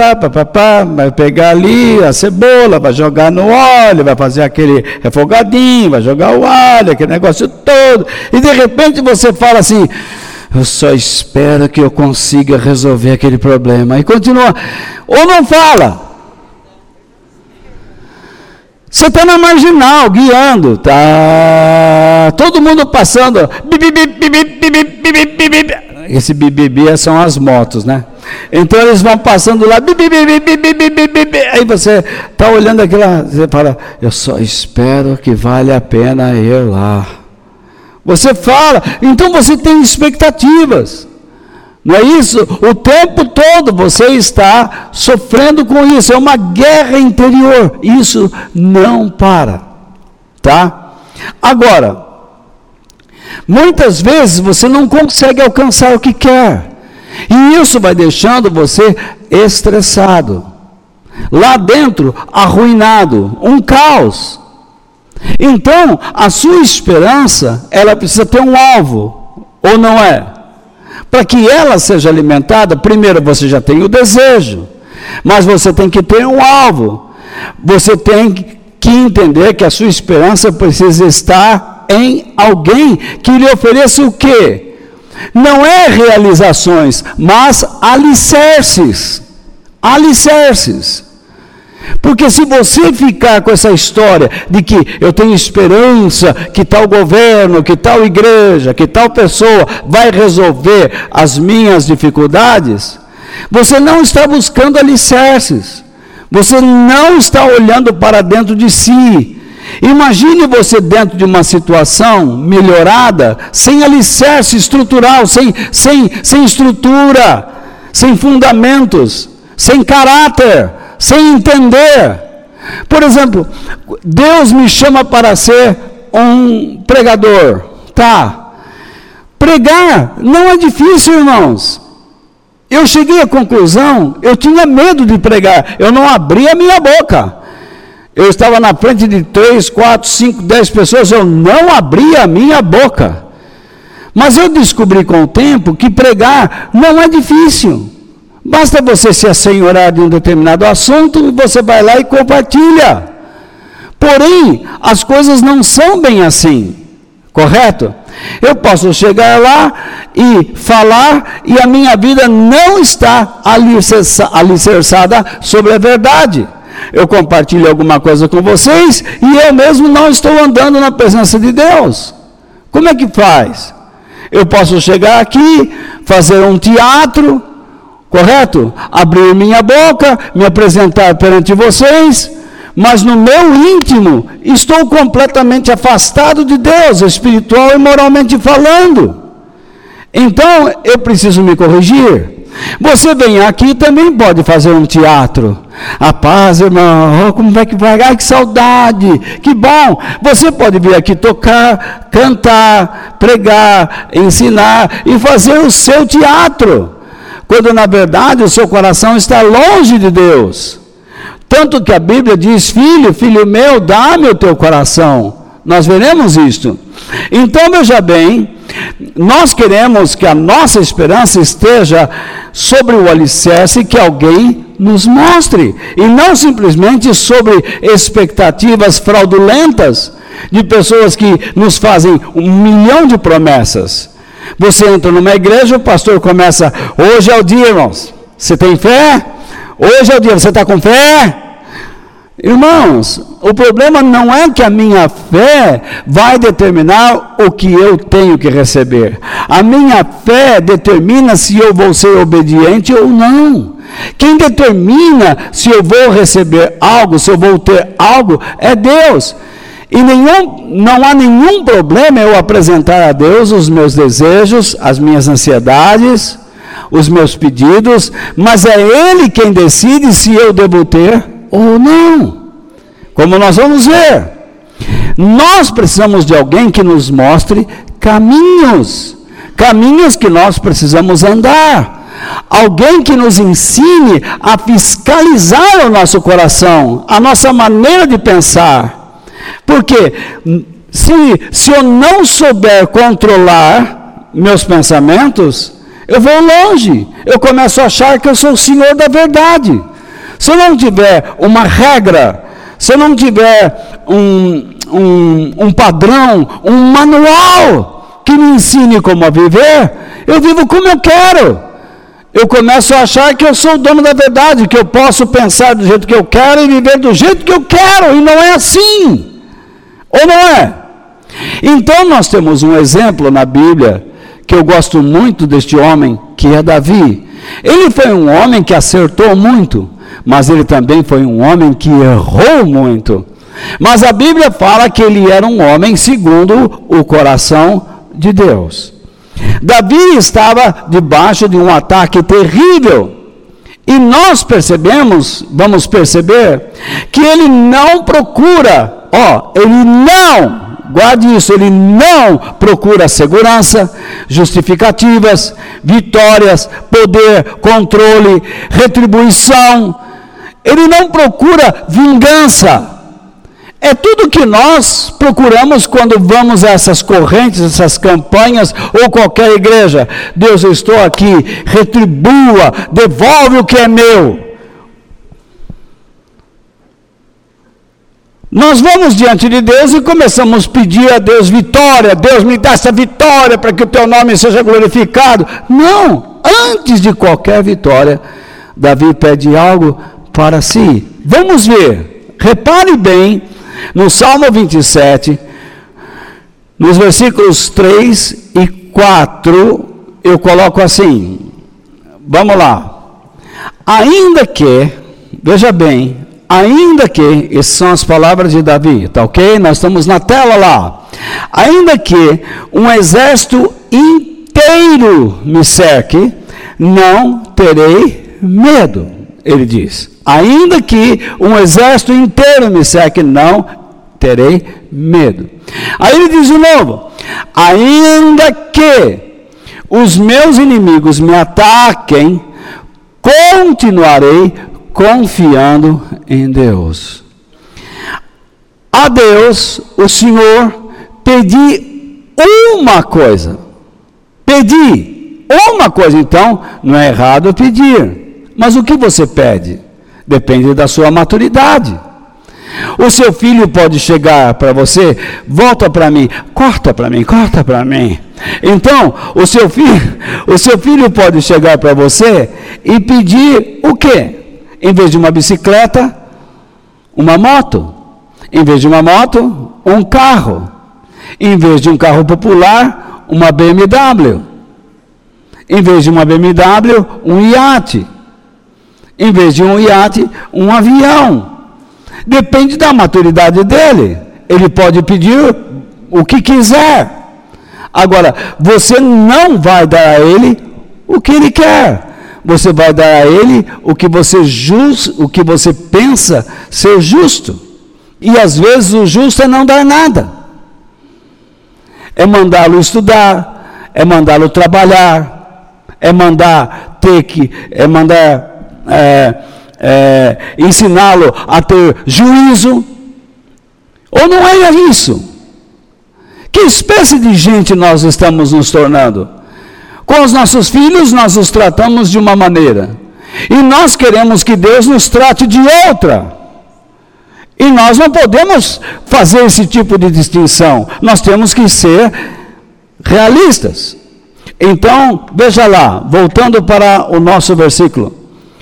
vai pegar ali a cebola, vai jogar no óleo, vai fazer aquele refogadinho, vai jogar o alho, aquele negócio todo. E de repente você fala assim, eu só espero que eu consiga resolver aquele problema. E continua. Ou não fala. Você está na marginal, guiando. Tá todo mundo passando. Esse bibibi são as motos, né? Então eles vão passando lá. Aí você está olhando aquilo lá. Você fala, eu só espero que vale a pena ir lá. Você fala, então você tem expectativas, não é isso? O tempo todo você está sofrendo com isso, é uma guerra interior, isso não para, tá? Agora, muitas vezes você não consegue alcançar o que quer, e isso vai deixando você estressado, lá dentro, arruinado, um caos. Então, a sua esperança, ela precisa ter um alvo, ou não é? Para que ela seja alimentada, primeiro você já tem o desejo, mas você tem que ter um alvo. Você tem que entender que a sua esperança precisa estar em alguém que lhe ofereça o quê? Não é realizações, mas alicerces. Alicerces. Porque se você ficar com essa história de que eu tenho esperança que tal governo, que tal igreja, que tal pessoa vai resolver as minhas dificuldades, você não está buscando alicerces, você não está olhando para dentro de si. Imagine você dentro de uma situação melhorada, sem alicerce estrutural, sem estrutura, sem fundamentos, sem caráter, sem entender. Por exemplo, Deus me chama para ser um pregador. Tá. Pregar não é difícil, irmãos. Eu cheguei à conclusão, eu tinha medo de pregar, eu não abria a minha boca. Eu estava na frente de 3, 4, 5, 10 pessoas, eu não abria a minha boca. Mas eu descobri com o tempo que pregar não é difícil. Basta você se assenhorar de um determinado assunto e você vai lá e compartilha. Porém, as coisas não são bem assim, correto? Eu posso chegar lá e falar e a minha vida não está alicerçada sobre a verdade. Eu compartilho alguma coisa com vocês e eu mesmo não estou andando na presença de Deus. Como é que faz? Eu posso chegar aqui, fazer um teatro, correto? Abrir minha boca, me apresentar perante vocês, mas no meu íntimo estou completamente afastado de Deus, espiritual e moralmente falando. Então eu preciso me corrigir. Você vem aqui e também pode fazer um teatro. A paz, irmão, como é que vai? Ai, que saudade, que bom. Você pode vir aqui tocar, cantar, pregar, ensinar e fazer o seu teatro, quando na verdade o seu coração está longe de Deus. Tanto que a Bíblia diz: filho, filho meu, dá-me o teu coração. Nós veremos isto. Então, veja bem, nós queremos que a nossa esperança esteja sobre o alicerce que alguém nos mostre, e não simplesmente sobre expectativas fraudulentas de pessoas que nos fazem 1 milhão de promessas. Você entra numa igreja, o pastor começa: hoje é o dia, irmãos, você tem fé? Hoje é o dia, você está com fé? Irmãos, o problema não é que a minha fé vai determinar o que eu tenho que receber. A minha fé determina se eu vou ser obediente ou não. Quem determina se eu vou receber algo, se eu vou ter algo, é Deus. E não há nenhum problema eu apresentar a Deus os meus desejos, as minhas ansiedades, os meus pedidos, mas é Ele quem decide se eu devo ter ou não. Como nós vamos ver, nós precisamos de alguém que nos mostre caminhos que nós precisamos andar. Alguém que nos ensine a fiscalizar o nosso coração, a nossa maneira de pensar. Porque se eu não souber controlar meus pensamentos, eu vou longe. Eu começo a achar que eu sou o Senhor da verdade. Se eu não tiver uma regra, se eu não tiver um padrão, um manual que me ensine como a viver, eu vivo como eu quero. Eu começo a achar que eu sou o dono da verdade, que eu posso pensar do jeito que eu quero e viver do jeito que eu quero, e não é assim. Ou não é? Então nós temos um exemplo na Bíblia, que eu gosto muito deste homem, que é Davi. Ele foi um homem que acertou muito, mas ele também foi um homem que errou muito. Mas a Bíblia fala que ele era um homem segundo o coração de Deus. Davi estava debaixo de um ataque terrível. E nós vamos perceber, que ele não procura, guarde isso, ele não procura segurança, justificativas, vitórias, poder, controle, retribuição. Ele não procura vingança. É tudo que nós procuramos quando vamos a essas correntes, essas campanhas, ou qualquer igreja. Deus, eu estou aqui, retribua, devolve o que é meu. Nós vamos diante de Deus e começamos a pedir a Deus vitória. Deus, me dá essa vitória para que o teu nome seja glorificado. Não, antes de qualquer vitória, Davi pede algo para si. Vamos ver, repare bem, no Salmo 27, nos versículos 3 e 4, eu coloco assim, vamos lá. Ainda que, veja bem, ainda que, essas são as palavras de Davi, tá ok? Nós estamos na tela lá. Ainda que um exército inteiro me cerque, não terei medo, ele diz. Ainda que um exército inteiro me cerque, não terei medo. Aí ele diz de novo, ainda que os meus inimigos me ataquem, continuarei confiando em Deus. A Deus, o Senhor, pedi uma coisa. Pedi uma coisa, então, não é errado pedir. Mas o que você pede? Depende da sua maturidade. O seu filho pode chegar para você, volta para mim, corta para mim, corta para mim. Então, o seu filho pode chegar para você e pedir o quê? Em vez de uma bicicleta, uma moto. Em vez de uma moto, um carro. Em vez de um carro popular, uma BMW. Em vez de uma BMW, um iate. Em vez de um iate, um avião. Depende da maturidade dele. Ele pode pedir o que quiser. Agora, você não vai dar a ele o que ele quer. Você vai dar a ele o que você pensa ser justo. E às vezes o justo é não dar nada. É mandá-lo estudar, é mandá-lo trabalhar, é mandar ensiná-lo a ter juízo. Ou não é isso? Que espécie de gente nós estamos nos tornando? Com os nossos filhos nós os tratamos de uma maneira, e nós queremos que Deus nos trate de outra. E nós não podemos fazer esse tipo de distinção. Nós temos que ser realistas. Então, veja lá, voltando para o nosso versículo.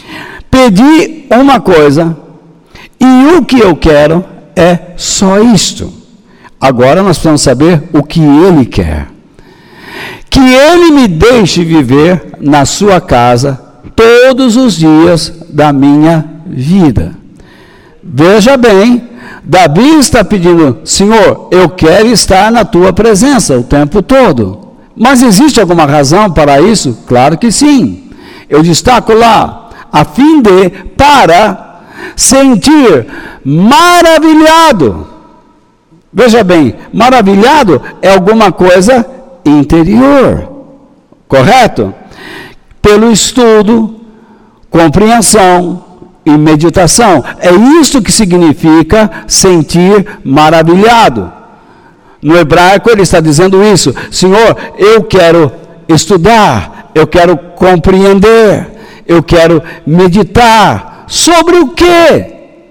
Pedi uma coisa, e o que eu quero é só isto. Agora nós precisamos saber o que ele quer. Que ele me deixe viver na sua casa todos os dias da minha vida. Veja bem, Davi está pedindo, Senhor, eu quero estar na tua presença o tempo todo. Mas existe alguma razão para isso? Claro que sim. Eu destaco lá, a fim de, para sentir maravilhado. Veja bem, maravilhado é alguma coisa interior, correto? Pelo estudo, compreensão e meditação. É isso que significa sentir maravilhado. No hebraico ele está dizendo isso. Senhor, eu quero estudar, eu quero compreender, eu quero meditar. Sobre o quê?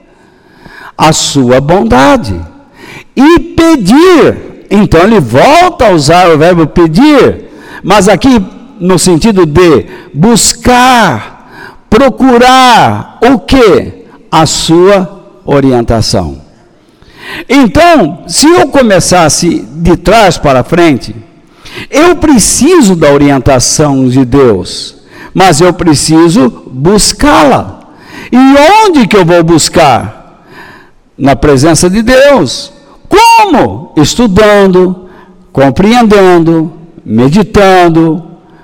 A sua bondade. E pedir. Então ele volta a usar o verbo pedir, mas aqui no sentido de buscar, procurar o quê? A sua orientação. Então, se eu começasse de trás para frente, eu preciso da orientação de Deus, mas eu preciso buscá-la. E onde que eu vou buscar? Na presença de Deus. Como? Estudando, compreendendo, meditando,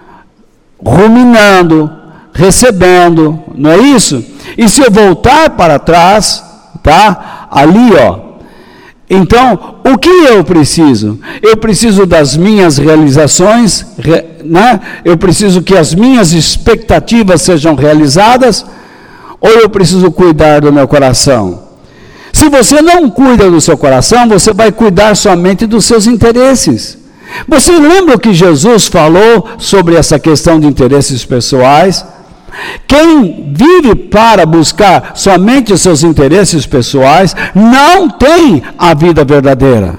ruminando, recebendo, não é isso? E se eu voltar para trás, tá? Ali, ó. Então, o que eu preciso? Eu preciso das minhas realizações, né? Eu preciso que as minhas expectativas sejam realizadas, ou eu preciso cuidar do meu coração? Se você não cuida do seu coração, você vai cuidar somente dos seus interesses. Você lembra o que Jesus falou sobre essa questão de interesses pessoais? Quem vive para buscar somente os seus interesses pessoais, não tem a vida verdadeira.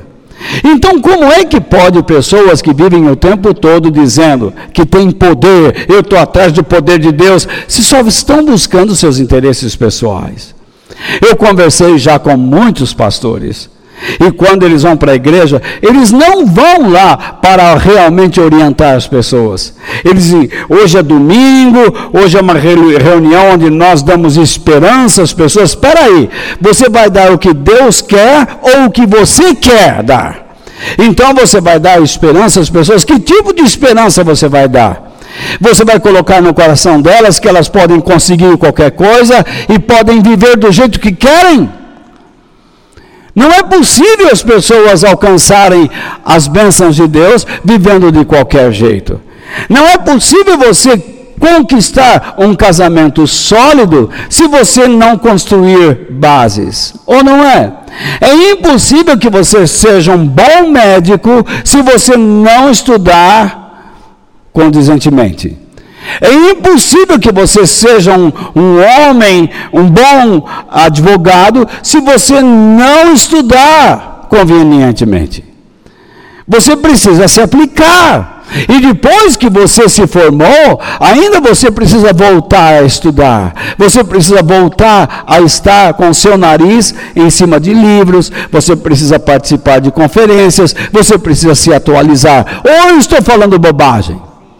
Então, como é que pode pessoas que vivem o tempo todo dizendo que tem poder, eu estou atrás do poder de Deus, se só estão buscando seus interesses pessoais? Eu conversei já com muitos pastores, e quando eles vão para a igreja, eles não vão lá para realmente orientar as pessoas. Eles dizem, hoje é domingo, hoje é uma reunião onde nós damos esperança às pessoas. Espera aí, você vai dar o que Deus quer ou o que você quer dar? Então você vai dar esperança às pessoas. Que tipo de esperança você vai dar? Você vai colocar no coração delas que elas podem conseguir qualquer coisa e podem viver do jeito que querem? Não é possível as pessoas alcançarem as bênçãos de Deus vivendo de qualquer jeito. Não é possível você conquistar um casamento sólido se você não construir bases. Ou não é? É impossível que você seja um bom médico se você não estudar condizentemente. É impossível que você seja um homem, um bom advogado, se você não estudar convenientemente. Você precisa se aplicar. E depois que você se formou, ainda você precisa voltar a estudar. Você precisa voltar a estar com o seu nariz em cima de livros. Você precisa participar de conferências. Você precisa se atualizar. Ou eu estou falando bobagem?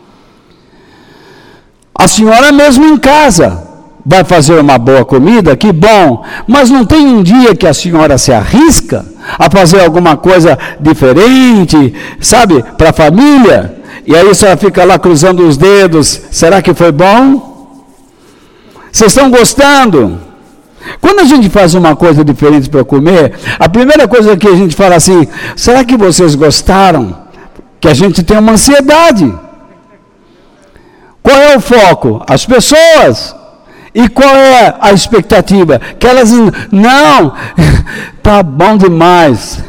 A senhora mesmo em casa vai fazer uma boa comida, que bom, mas não tem um dia que a senhora se arrisca a fazer alguma coisa diferente, sabe, para a família, e aí a senhora fica lá cruzando os dedos, será que foi bom? Vocês estão gostando? Quando a gente faz uma coisa diferente para comer, a primeira coisa que a gente fala assim, será que vocês gostaram? Que a gente tem uma ansiedade. Qual é o foco? As pessoas. E qual é a expectativa? Que elas não, tá bom demais.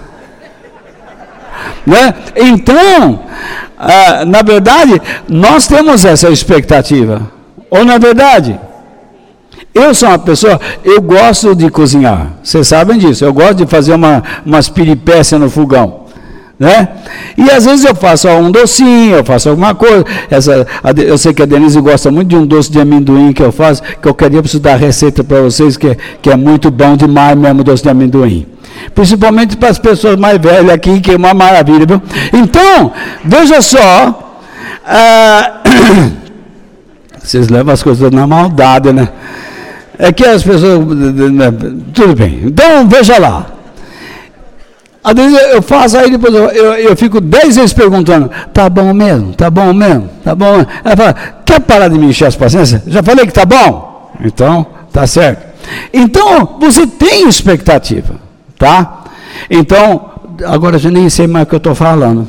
Né? Então, na verdade, nós temos essa expectativa. Ou na verdade? Eu sou uma pessoa, eu gosto de cozinhar. Vocês sabem disso. Eu gosto de fazer umas peripécias no fogão. Né? E às vezes eu faço um docinho, eu faço alguma coisa. Eu sei que a Denise gosta muito de um doce de amendoim que eu faço, que eu queria preciso dar a receita para vocês, que é muito bom demais mesmo, doce de amendoim. Principalmente para as pessoas mais velhas aqui, que é uma maravilha, viu? Então, veja só, vocês levam as coisas na maldade, né? É que as pessoas, tudo bem. Então, veja lá. Às vezes eu faço, aí depois eu fico 10 vezes perguntando, tá bom mesmo, tá bom mesmo, tá bom mesmo. Ela fala, quer parar de me encher as paciências? Já falei que tá bom? Então, tá certo. Então, você tem expectativa, tá? Então, agora eu já nem sei mais o que eu estou falando.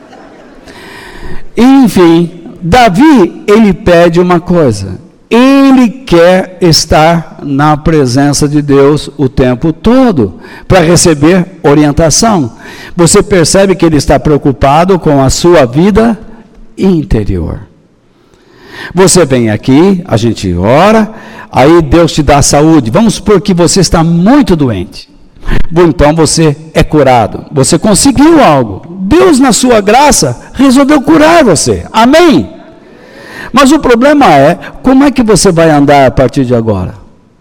Enfim, Davi, ele pede uma coisa. Ele quer estar na presença de Deus o tempo todo, para receber orientação. Você percebe que ele está preocupado com a sua vida interior. Você vem aqui, a gente ora, aí Deus te dá saúde. Vamos supor que você está muito doente. Então você é curado. Você conseguiu algo. Deus, na sua graça, resolveu curar você. Amém? Mas o problema é, como é que você vai andar a partir de agora?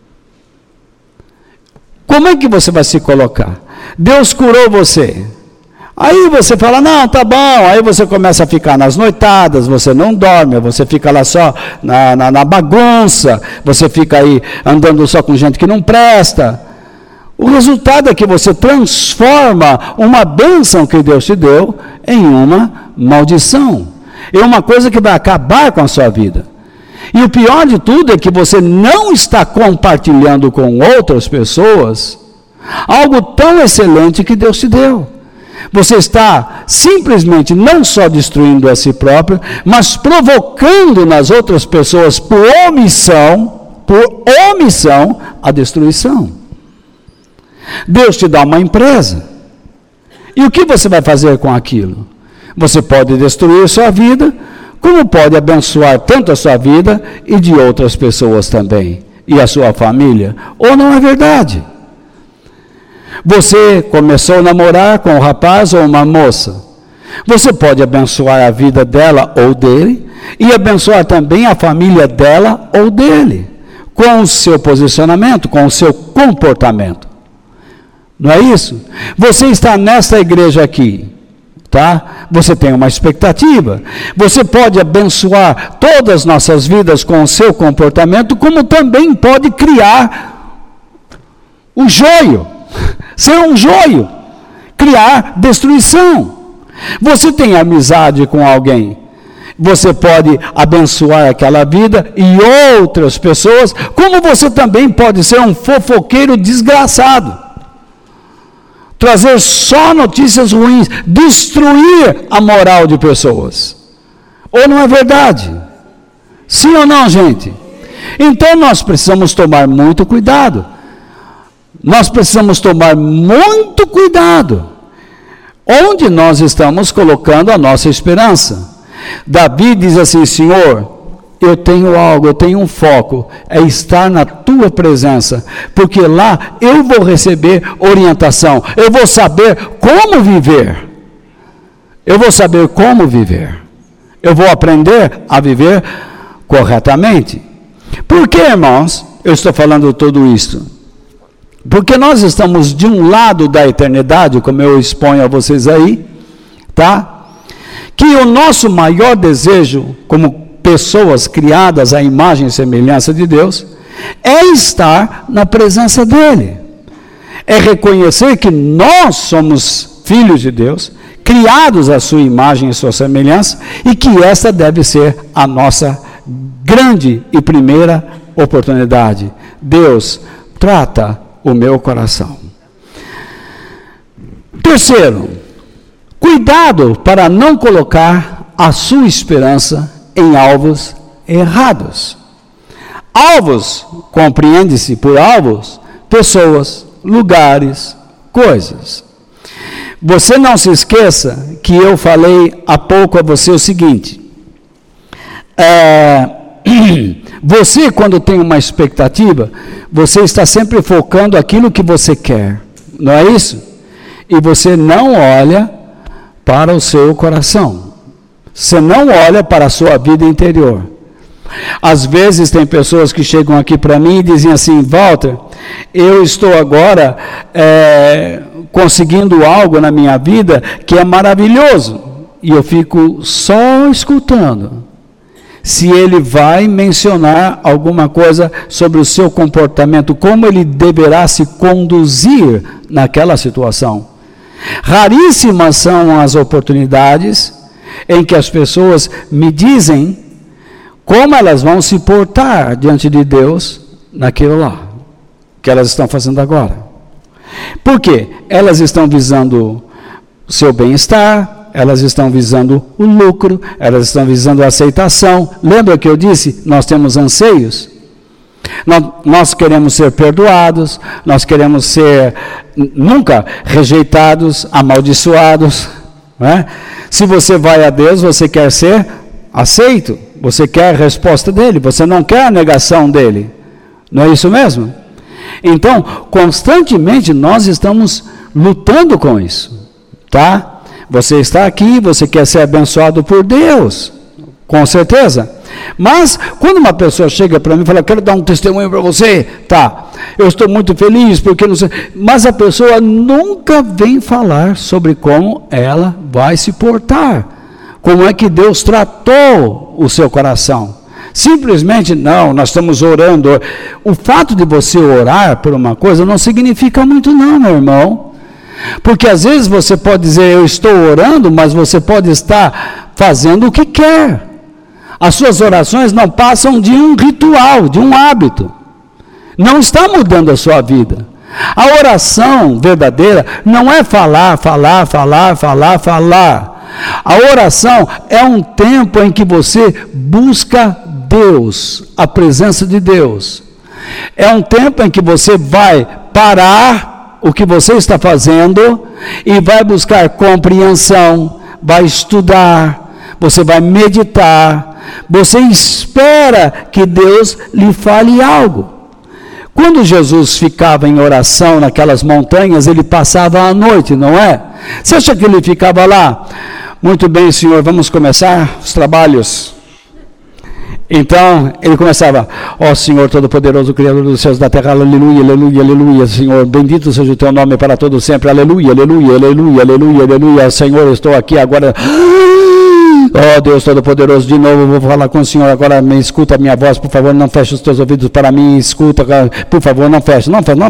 Como é que você vai se colocar? Deus curou você. Aí você fala, não, tá bom. Aí você começa a ficar nas noitadas, você não dorme, você fica lá só na bagunça, você fica aí andando só com gente que não presta. O resultado é que você transforma uma bênção que Deus te deu em uma maldição. É uma coisa que vai acabar com a sua vida. E o pior de tudo é que você não está compartilhando com outras pessoas algo tão excelente que Deus te deu. Você está simplesmente não só destruindo a si próprio, mas provocando nas outras pessoas por omissão a destruição. Deus te dá uma empresa. E o que você vai fazer com aquilo? Você pode destruir sua vida, como pode abençoar tanto a sua vida e de outras pessoas também, e a sua família. Ou não é verdade? Você começou a namorar com um rapaz ou uma moça. Você pode abençoar a vida dela ou dele e abençoar também a família dela ou dele, com o seu posicionamento, com o seu comportamento. Não é isso? Você está nesta igreja aqui, tá? Você tem uma expectativa. Você pode abençoar todas as nossas vidas com o seu comportamento, como também pode criar o joio, ser um joio, criar destruição. Você tem amizade com alguém, você pode abençoar aquela vida e outras pessoas, como você também pode ser um fofoqueiro desgraçado, trazer só notícias ruins, destruir a moral de pessoas. Ou não é verdade? Sim ou não, gente? Então nós precisamos tomar muito cuidado. Nós precisamos tomar muito cuidado. Onde nós estamos colocando a nossa esperança? Davi diz assim: Senhor, eu tenho algo, eu tenho um foco, é estar na tua presença, porque lá eu vou receber orientação, eu vou saber como viver, eu vou saber como viver, eu vou aprender a viver corretamente. Por que, irmãos, eu estou falando tudo isso? Porque nós estamos de um lado da eternidade, como eu exponho a vocês aí, tá? Que o nosso maior desejo, como pessoas criadas à imagem e semelhança de Deus, é estar na presença dEle. É reconhecer que nós somos filhos de Deus, criados à sua imagem e sua semelhança, e que essa deve ser a nossa grande e primeira oportunidade. Deus, trata o meu coração. Terceiro, cuidado para não colocar a sua esperança em alvos errados. Alvos, compreende-se por alvos, pessoas, lugares, coisas. Você não se esqueça que eu falei há pouco a você o seguinte: você, quando tem uma expectativa, você está sempre focando aquilo que você quer, não é isso? E você não olha para o seu coração, você não olha para a sua vida interior. Às vezes tem pessoas que chegam aqui para mim e dizem assim: Walter, eu estou agora conseguindo algo na minha vida que é maravilhoso, e eu fico só escutando se ele vai mencionar alguma coisa sobre o seu comportamento, como ele deverá se conduzir naquela situação. Raríssimas são as oportunidades em que as pessoas me dizem como elas vão se portar diante de Deus naquilo lá, que elas estão fazendo agora. Por quê? Elas estão visando o seu bem-estar, elas estão visando o lucro, elas estão visando a aceitação. Lembra que eu disse? Nós temos anseios. Nós queremos ser perdoados, nós queremos ser nunca rejeitados, amaldiçoados. Não é? Se você vai a Deus, você quer ser aceito, você quer a resposta dele, você não quer a negação dele. Não é isso mesmo? Então, constantemente nós estamos lutando com isso, tá? Você está aqui, você quer ser abençoado por Deus, com certeza. Mas, quando uma pessoa chega para mim e fala: quero dar um testemunho para você, tá, eu estou muito feliz, porque não sei. Mas a pessoa nunca vem falar sobre como ela vai se portar, como é que Deus tratou o seu coração. Simplesmente, não, nós estamos orando. O fato de você orar por uma coisa não significa muito não, meu irmão. Porque às vezes você pode dizer: eu estou orando, mas você pode estar fazendo o que quer. As suas orações não passam de um ritual, de um hábito. Não está mudando a sua vida. A oração verdadeira não é falar. A oração é um tempo em que você busca Deus, a presença de Deus. É um tempo em que você vai parar o que você está fazendo e vai buscar compreensão, vai estudar, você vai meditar, você espera que Deus lhe fale algo. Quando Jesus ficava em oração naquelas montanhas, ele passava a noite, não é? Você acha que ele ficava lá? Muito bem, Senhor, vamos começar os trabalhos. Então, ele começava, ó Senhor Todo-Poderoso, Criador dos céus e da terra, aleluia, aleluia, aleluia, Senhor, bendito seja o teu nome para todo sempre, aleluia, aleluia, aleluia, aleluia, aleluia, Senhor, estou aqui agora, ó Deus Todo-Poderoso, de novo vou falar com o Senhor, agora me escuta a minha voz, por favor, não feche os teus ouvidos para mim, escuta, por favor, não feche,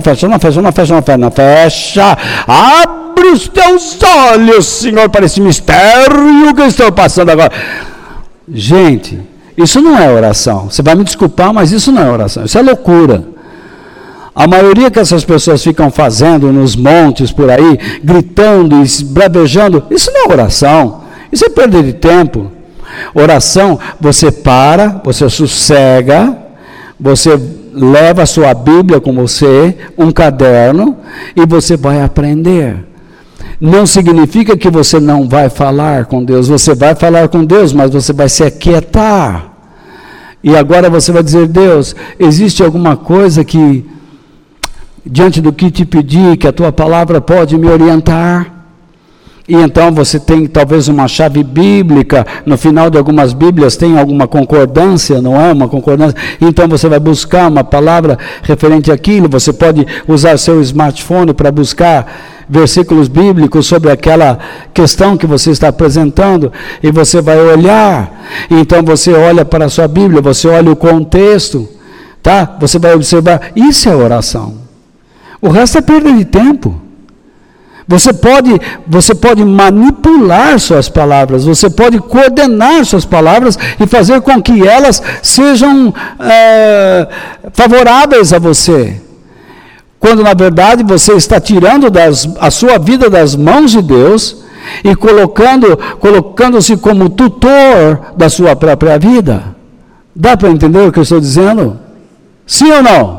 abre os teus olhos, Senhor, para esse mistério que eu estou passando agora. Gente, isso não é oração. Você vai me desculpar, mas isso não é oração. Isso é loucura. A maioria que essas pessoas ficam fazendo nos montes por aí, gritando e bravejando, isso não é oração. Isso é perda de tempo. Oração, você para, você sossega, você leva a sua Bíblia com você, um caderno, e você vai aprender. Não significa que você não vai falar com Deus, você vai falar com Deus, mas você vai se aquietar. E agora você vai dizer, Deus, existe alguma coisa que, diante do que te pedi, que a tua palavra pode me orientar? E então você tem talvez uma chave bíblica, no final de algumas bíblias tem alguma concordância, não é uma concordância? Então você vai buscar uma palavra referente àquilo, você pode usar seu smartphone para buscar versículos bíblicos sobre aquela questão que você está apresentando, e você vai olhar, então você olha para a sua Bíblia, você olha o contexto, tá? Você vai observar, isso é oração. O resto é perda de tempo. Você pode manipular suas palavras, você pode coordenar suas palavras e fazer com que elas sejam favoráveis a você. Quando na verdade você está tirando a sua vida das mãos de Deus e colocando-se como tutor da sua própria vida. Dá para entender o que eu estou dizendo? Sim ou não?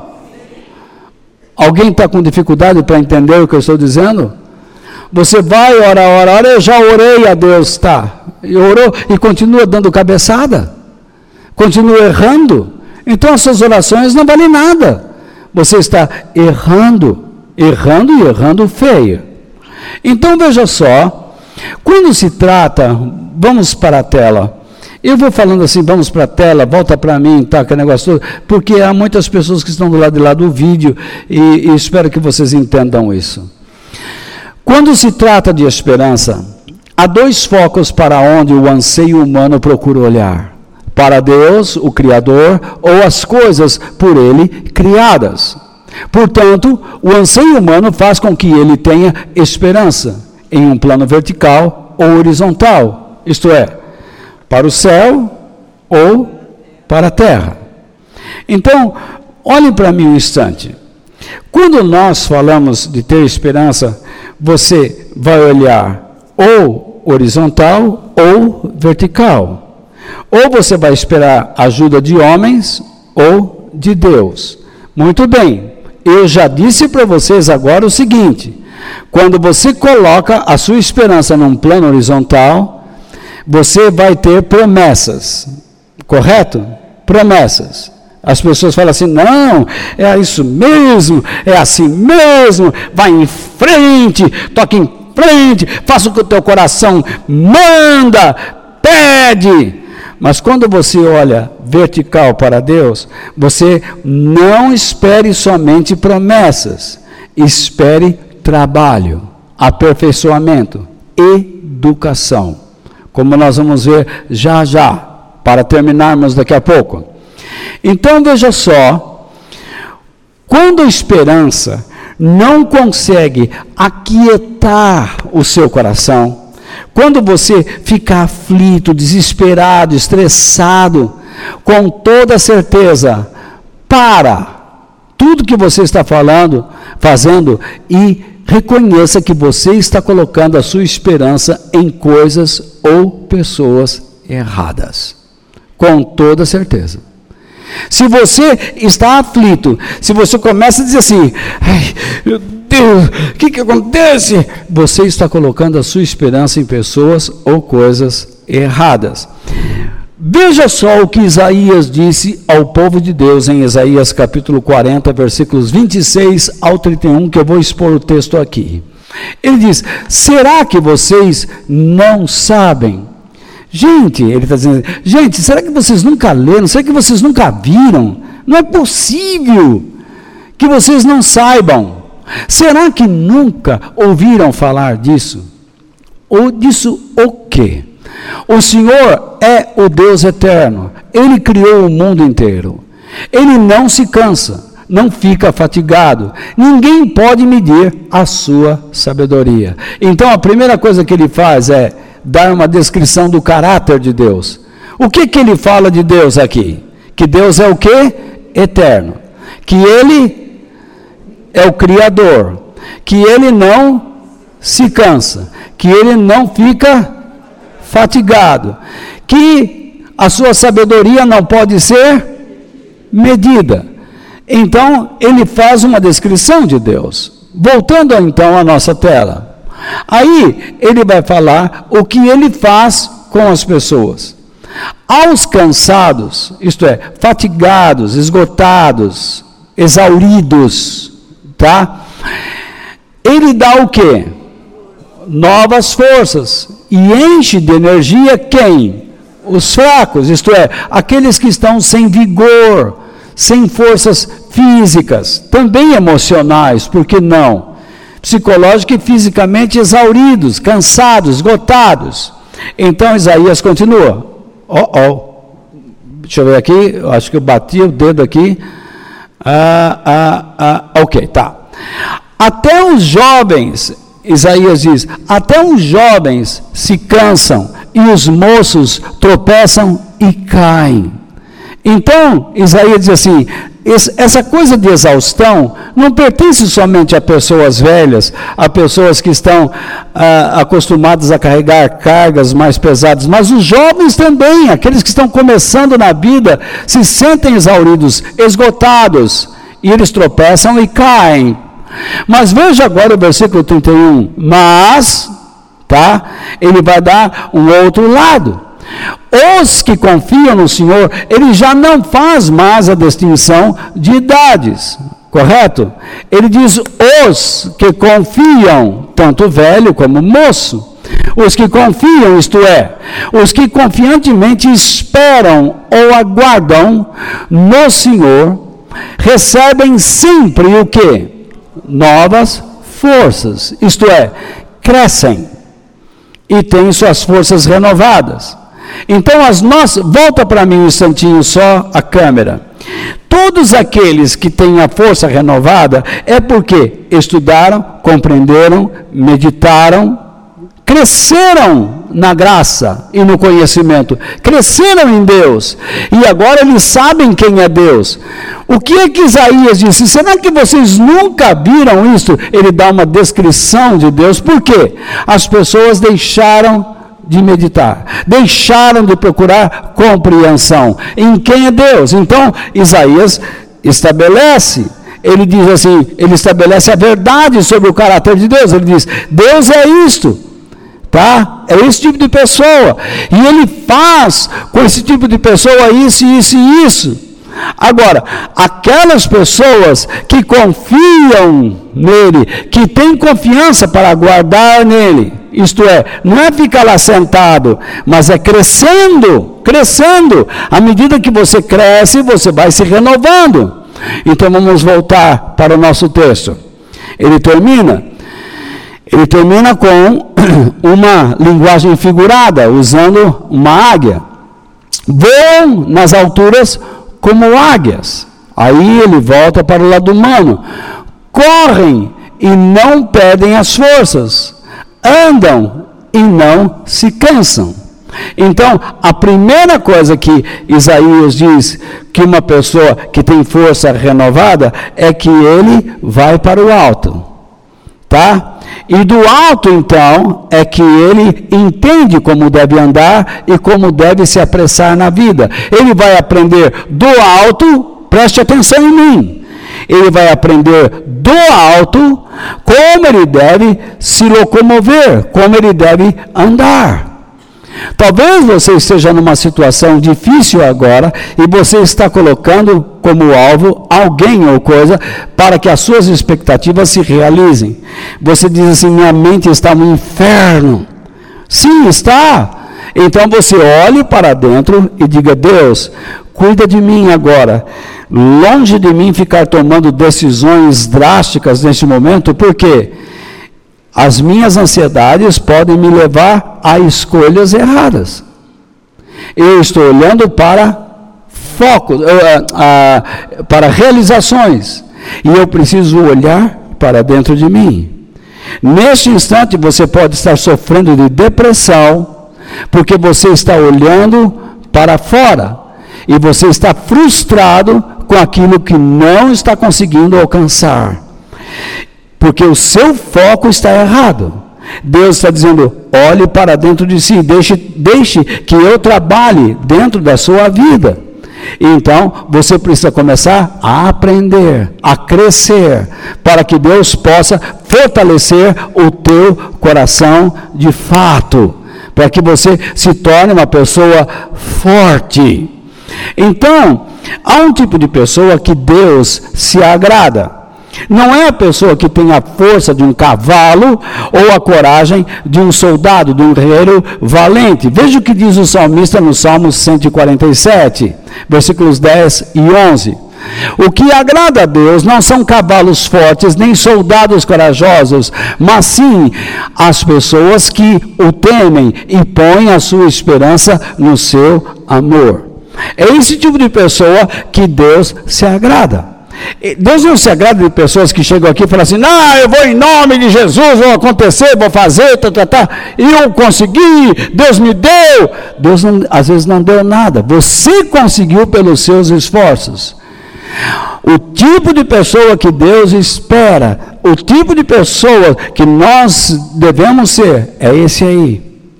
Alguém está com dificuldade para entender o que eu estou dizendo? Você vai, ora, eu já orei a Deus, tá? E orou e continua dando cabeçada, continua errando. Então as suas orações não valem nada. Você está errando feio. Então veja só, quando se trata, vamos para a tela. Eu vou falando assim, vamos para a tela, volta para mim, tá, aquele negócio todo, porque há muitas pessoas que estão do lado de lá do vídeo e espero que vocês entendam isso. Quando se trata de esperança, há dois focos para onde o anseio humano procura olhar. Para Deus, o Criador, ou as coisas por Ele criadas. Portanto, o anseio humano faz com que ele tenha esperança em um plano vertical ou horizontal, isto é, para o céu ou para a terra. Então, olhem para mim um instante. Quando nós falamos de ter esperança, você vai olhar ou horizontal ou vertical. Ou você vai esperar ajuda de homens ou de Deus. Muito bem, eu já disse para vocês agora o seguinte: quando você coloca a sua esperança num plano horizontal, você vai ter promessas, correto? Promessas. As pessoas falam assim, não, é isso mesmo, é assim mesmo, vai em frente, toque em frente, faça o que o teu coração manda, pede. Mas quando você olha vertical para Deus, você não espere somente promessas, espere trabalho, aperfeiçoamento, educação, como nós vamos ver já, para terminarmos daqui a pouco. Então veja só, quando a esperança não consegue aquietar o seu coração, quando você fica aflito, desesperado, estressado, com toda certeza, para tudo que você está fazendo e reconheça que você está colocando a sua esperança em coisas ou pessoas erradas. Com toda certeza. Se você está aflito, se você começa a dizer assim, ai, meu Deus, o que acontece? Você está colocando a sua esperança em pessoas ou coisas erradas. Veja só o que Isaías disse ao povo de Deus em Isaías capítulo 40, versículos 26 ao 31, que eu vou expor o texto aqui. Ele diz: será que vocês não sabem? Gente, ele está dizendo, gente, será que vocês nunca leram? Será que vocês nunca viram? Não é possível que vocês não saibam. Será que nunca ouviram falar disso? Ou disso o quê? O Senhor é o Deus eterno. Ele criou o mundo inteiro. Ele não se cansa, não fica fatigado. Ninguém pode medir a sua sabedoria. Então a primeira coisa que ele faz é dar uma descrição do caráter de Deus. O que ele fala de Deus aqui? Que Deus é o quê? Eterno. Que Ele é o Criador. Que Ele não se cansa. Que Ele não fica fatigado. Que a sua sabedoria não pode ser medida. Então, ele faz uma descrição de Deus. Voltando então à nossa tela. Aí, ele vai falar o que ele faz com as pessoas. Aos cansados, isto é, fatigados, esgotados, exauridos, tá? Ele dá o quê? Novas forças. E enche de energia quem? Os fracos, isto é, aqueles que estão sem vigor, sem forças físicas, também emocionais, por que não? Psicológico e fisicamente exauridos, cansados, esgotados. Então Isaías continua. Deixa eu ver aqui, eu acho que eu bati o dedo aqui. Ok, tá. Até os jovens, Isaías diz, até os jovens se cansam e os moços tropeçam e caem. Então, Isaías diz assim, essa coisa de exaustão não pertence somente a pessoas velhas, a pessoas que estão acostumadas a carregar cargas mais pesadas, mas os jovens também, aqueles que estão começando na vida, se sentem exauridos, esgotados, e eles tropeçam e caem. Mas veja agora o versículo 31, mas, tá? Ele vai dar um outro lado. Os que confiam no Senhor, ele já não faz mais a distinção de idades, correto? Ele diz os que confiam, tanto velho como moço. Os que confiam, isto é, os que confiantemente esperam ou aguardam no Senhor, recebem sempre o quê? Novas forças, isto é, crescem e têm suas forças renovadas. Então, volta para mim um instantinho só a câmera. Todos aqueles que têm a força renovada é porque estudaram, compreenderam, meditaram, cresceram na graça e no conhecimento, cresceram em Deus, e agora eles sabem quem é Deus. O que é que Isaías disse? Será que vocês nunca viram isso? Ele dá uma descrição de Deus. Por quê? As pessoas deixaram de meditar, deixaram de procurar compreensão em quem é Deus. Então Isaías estabelece, ele diz assim, ele estabelece a verdade sobre o caráter de Deus. Ele diz, Deus é isto, tá? É esse tipo de pessoa, e ele faz com esse tipo de pessoa isso, isso e isso. Agora, aquelas pessoas que confiam nele, que têm confiança para aguardar nele, isto é, não é ficar lá sentado, mas é crescendo, crescendo. À medida que você cresce, você vai se renovando. Então vamos voltar para o nosso texto. Ele termina com uma linguagem figurada, usando uma águia. Voam nas alturas como águias. Aí ele volta para o lado humano. Correm e não perdem as forças. Andam e não se cansam. Então, a primeira coisa que Isaías diz que uma pessoa que tem força renovada é que ele vai para o alto, tá? E do alto, então, é que ele entende como deve andar e como deve se apressar na vida. Ele vai aprender do alto, preste atenção em mim, ele vai aprender do alto como ele deve se locomover, como ele deve andar. Talvez você esteja numa situação difícil agora e você está colocando como alvo alguém ou coisa para que as suas expectativas se realizem. Você diz assim: minha mente está no inferno. Sim, está. Então você olhe para dentro e diga: Deus, cuida de mim agora. Longe de mim ficar tomando decisões drásticas neste momento, porque as minhas ansiedades podem me levar a escolhas erradas. Eu estou olhando para foco, para realizações, e eu preciso olhar para dentro de mim. Neste instante você pode estar sofrendo de depressão, porque você está olhando para fora, e você está frustrado com aquilo que não está conseguindo alcançar. Porque o seu foco está errado. Deus está dizendo: olhe para dentro de si, deixe que eu trabalhe dentro da sua vida. Então, você precisa começar a aprender, a crescer, para que Deus possa fortalecer o teu coração de fato, para que você se torne uma pessoa forte. Então, há um tipo de pessoa que Deus se agrada. Não é a pessoa que tem a força de um cavalo ou a coragem de um soldado, de um guerreiro valente. Veja o que diz o salmista no Salmo 147, versículos 10 e 11. O que agrada a Deus não são cavalos fortes, nem soldados corajosos, mas sim as pessoas que o temem e põem a sua esperança no seu amor. É esse tipo de pessoa que Deus se agrada. Deus não se agrada de pessoas que chegam aqui e falam assim: não, eu vou em nome de Jesus, vou acontecer, vou fazer, e eu consegui, Deus me deu. Deus às vezes não deu nada, você conseguiu pelos seus esforços. O tipo de pessoa que Deus espera, o tipo de pessoa que nós devemos ser, é esse aí.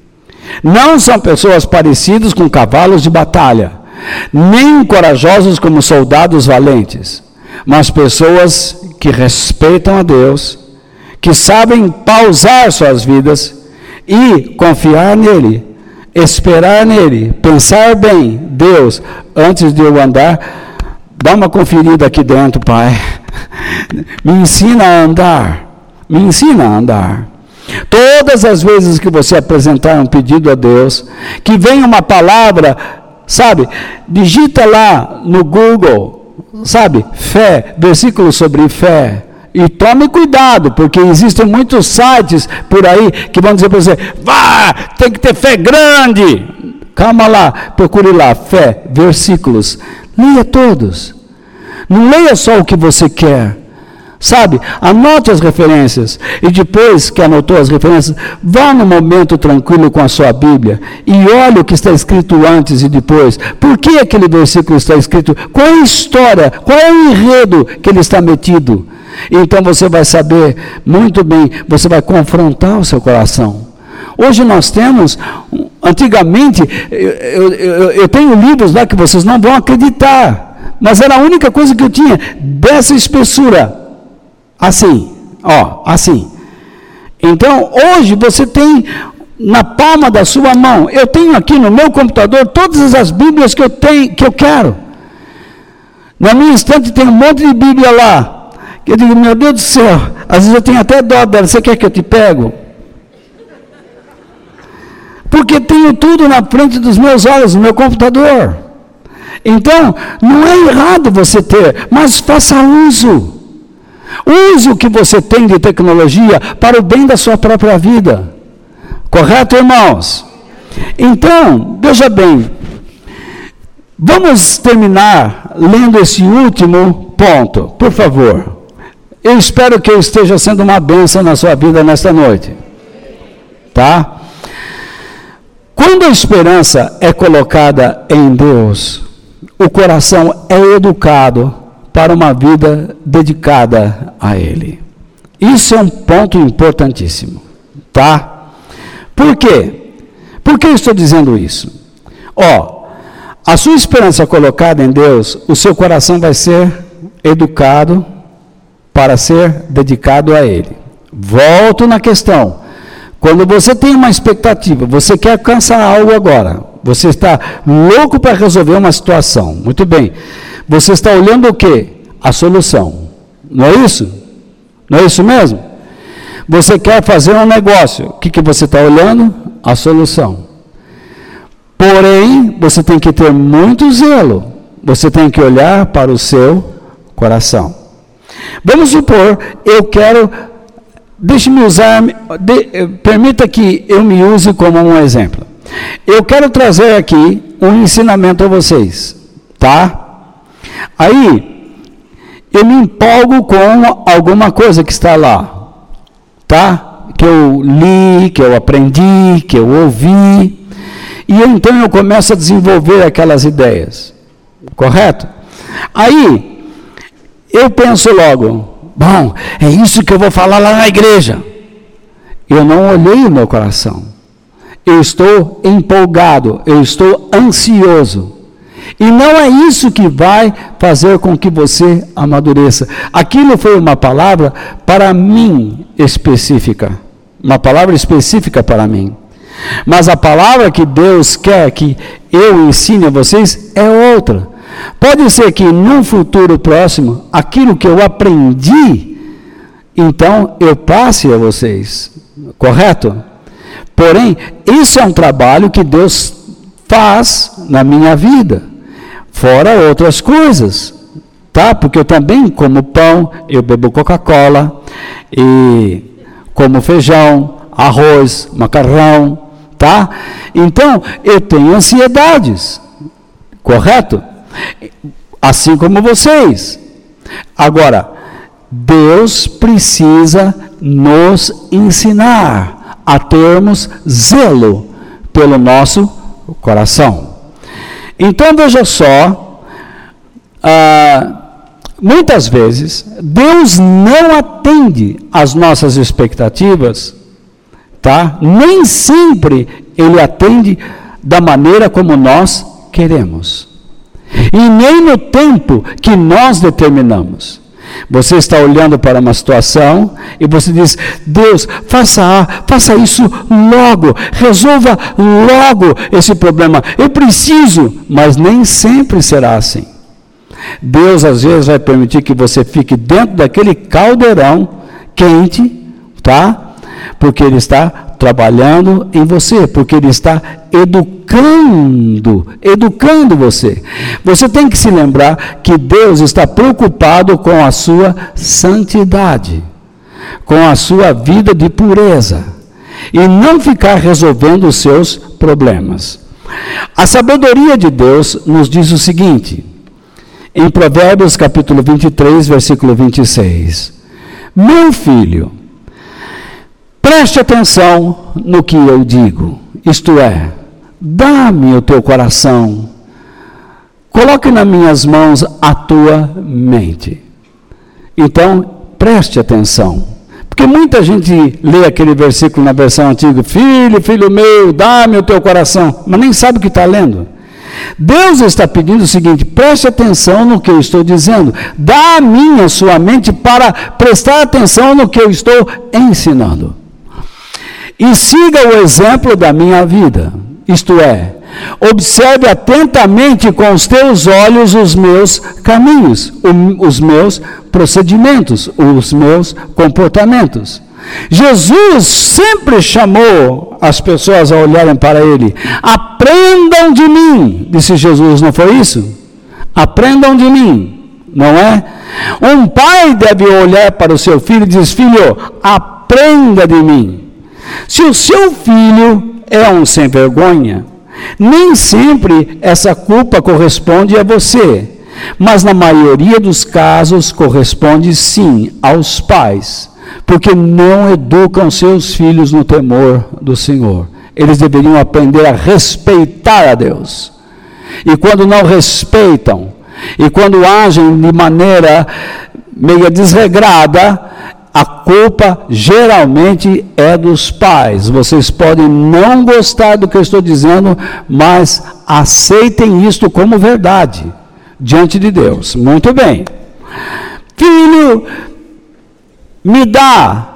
Não são pessoas parecidas com cavalos de batalha, nem corajosos como soldados valentes, mas pessoas que respeitam a Deus, que sabem pausar suas vidas e confiar nele, esperar nele, pensar bem: Deus, antes de eu andar, dá uma conferida aqui dentro, Pai, me ensina a andar, me ensina a andar. Todas as vezes que você apresentar um pedido a Deus, que venha uma palavra, sabe, digita lá no Google, sabe, fé, versículos sobre fé, e tome cuidado, porque existem muitos sites por aí que vão dizer para você: vá, tem que ter fé grande. Calma lá, procure lá, fé, versículos, leia todos, não leia só o que você quer, sabe, anote as referências, e depois que anotou as referências, vá num momento tranquilo com a sua Bíblia, e olhe o que está escrito antes e depois. Por que aquele versículo está escrito? Qual é a história, qual é o enredo que ele está metido? Então você vai saber muito bem, você vai confrontar o seu coração. Hoje nós temos, antigamente, eu tenho livros lá que vocês não vão acreditar, mas era a única coisa que eu tinha, dessa espessura, assim, ó, assim. Então, hoje você tem na palma da sua mão, eu tenho aqui no meu computador todas as Bíblias que eu tenho, que eu quero. Na minha estante tem um monte de Bíblia lá, que eu digo: meu Deus do céu, às vezes eu tenho até dó dela, você quer que eu te pego? Porque tenho tudo na frente dos meus olhos, no meu computador. Então, não é errado você ter, mas faça uso. Use o que você tem de tecnologia para o bem da sua própria vida. Correto, irmãos? Então, veja bem, vamos terminar lendo esse último ponto, por favor. Eu espero que eu esteja sendo uma bênção na sua vida nesta noite. Tá? Quando a esperança é colocada em Deus, o coração é educado para uma vida dedicada a Ele. Isso é um ponto importantíssimo, tá? Por quê? Por que eu estou dizendo isso? A sua esperança colocada em Deus, o seu coração vai ser educado para ser dedicado a Ele. Volto na questão. Quando você tem uma expectativa, você quer alcançar algo agora, você está louco para resolver uma situação, muito bem, você está olhando o quê? A solução, não é isso? Não é isso mesmo? Você quer fazer um negócio, o que você está olhando? A solução. Porém, você tem que ter muito zelo, você tem que olhar para o seu coração. Vamos supor, permita que eu me use como um exemplo. Eu quero trazer aqui um ensinamento a vocês, tá? Aí, eu me empolgo com alguma coisa que está lá, tá? Que eu li, que eu aprendi, que eu ouvi, e então eu começo a desenvolver aquelas ideias, correto? Aí, eu penso logo, bom, é isso que eu vou falar lá na igreja. Eu não olhei o meu coração. Eu estou empolgado, eu estou ansioso. E não é isso que vai fazer com que você amadureça. Aquilo foi uma palavra para mim específica. Uma palavra específica para mim. Mas a palavra que Deus quer que eu ensine a vocês é outra. Pode ser que num futuro próximo, aquilo que eu aprendi, então eu passe a vocês, correto? Porém, isso é um trabalho que Deus faz na minha vida, fora outras coisas, tá? Porque eu também como pão, eu bebo Coca-Cola, e como feijão, arroz, macarrão, tá? Então, eu tenho ansiedades, correto? Assim como vocês. Agora, Deus precisa nos ensinar a termos zelo pelo nosso coração. Então, veja só, muitas vezes, Deus não atende às nossas expectativas, tá? Nem sempre Ele atende da maneira como nós queremos. E nem no tempo que nós determinamos. Você está olhando para uma situação e você diz, Deus, faça isso logo, resolva logo esse problema, eu preciso, mas nem sempre será assim. Deus às vezes vai permitir que você fique dentro daquele caldeirão quente, tá? Porque Ele está trabalhando em você, porque Ele está educando você. Você tem que se lembrar que Deus está preocupado com a sua santidade, com a sua vida de pureza, e não ficar resolvendo os seus problemas. A sabedoria de Deus nos diz o seguinte, em Provérbios capítulo 23, versículo 26. Meu filho, preste atenção no que eu digo, isto é, dá-me o teu coração, coloque nas minhas mãos a tua mente. Então, preste atenção, porque muita gente lê aquele versículo na versão antiga, filho meu, dá-me o teu coração, mas nem sabe o que está lendo. Deus está pedindo o seguinte, preste atenção no que eu estou dizendo, dá a mim a sua mente para prestar atenção no que eu estou ensinando. E siga o exemplo da minha vida, isto é, observe atentamente com os teus olhos os meus caminhos, os meus procedimentos, os meus comportamentos. Jesus sempre chamou as pessoas a olharem para Ele. Aprendam de mim, disse Jesus, não foi isso? Aprendam de mim, não é? Um pai deve olhar para o seu filho e dizer, filho, aprenda de mim. Se o seu filho é um sem vergonha, nem sempre essa culpa corresponde a você, mas na maioria dos casos corresponde sim aos pais, porque não educam seus filhos no temor do Senhor. Eles deveriam aprender a respeitar a Deus. E quando não respeitam, e quando agem de maneira meio desregrada, a culpa geralmente é dos pais. Vocês podem não gostar do que eu estou dizendo, mas aceitem isto como verdade diante de Deus. Muito bem. Filho, me dá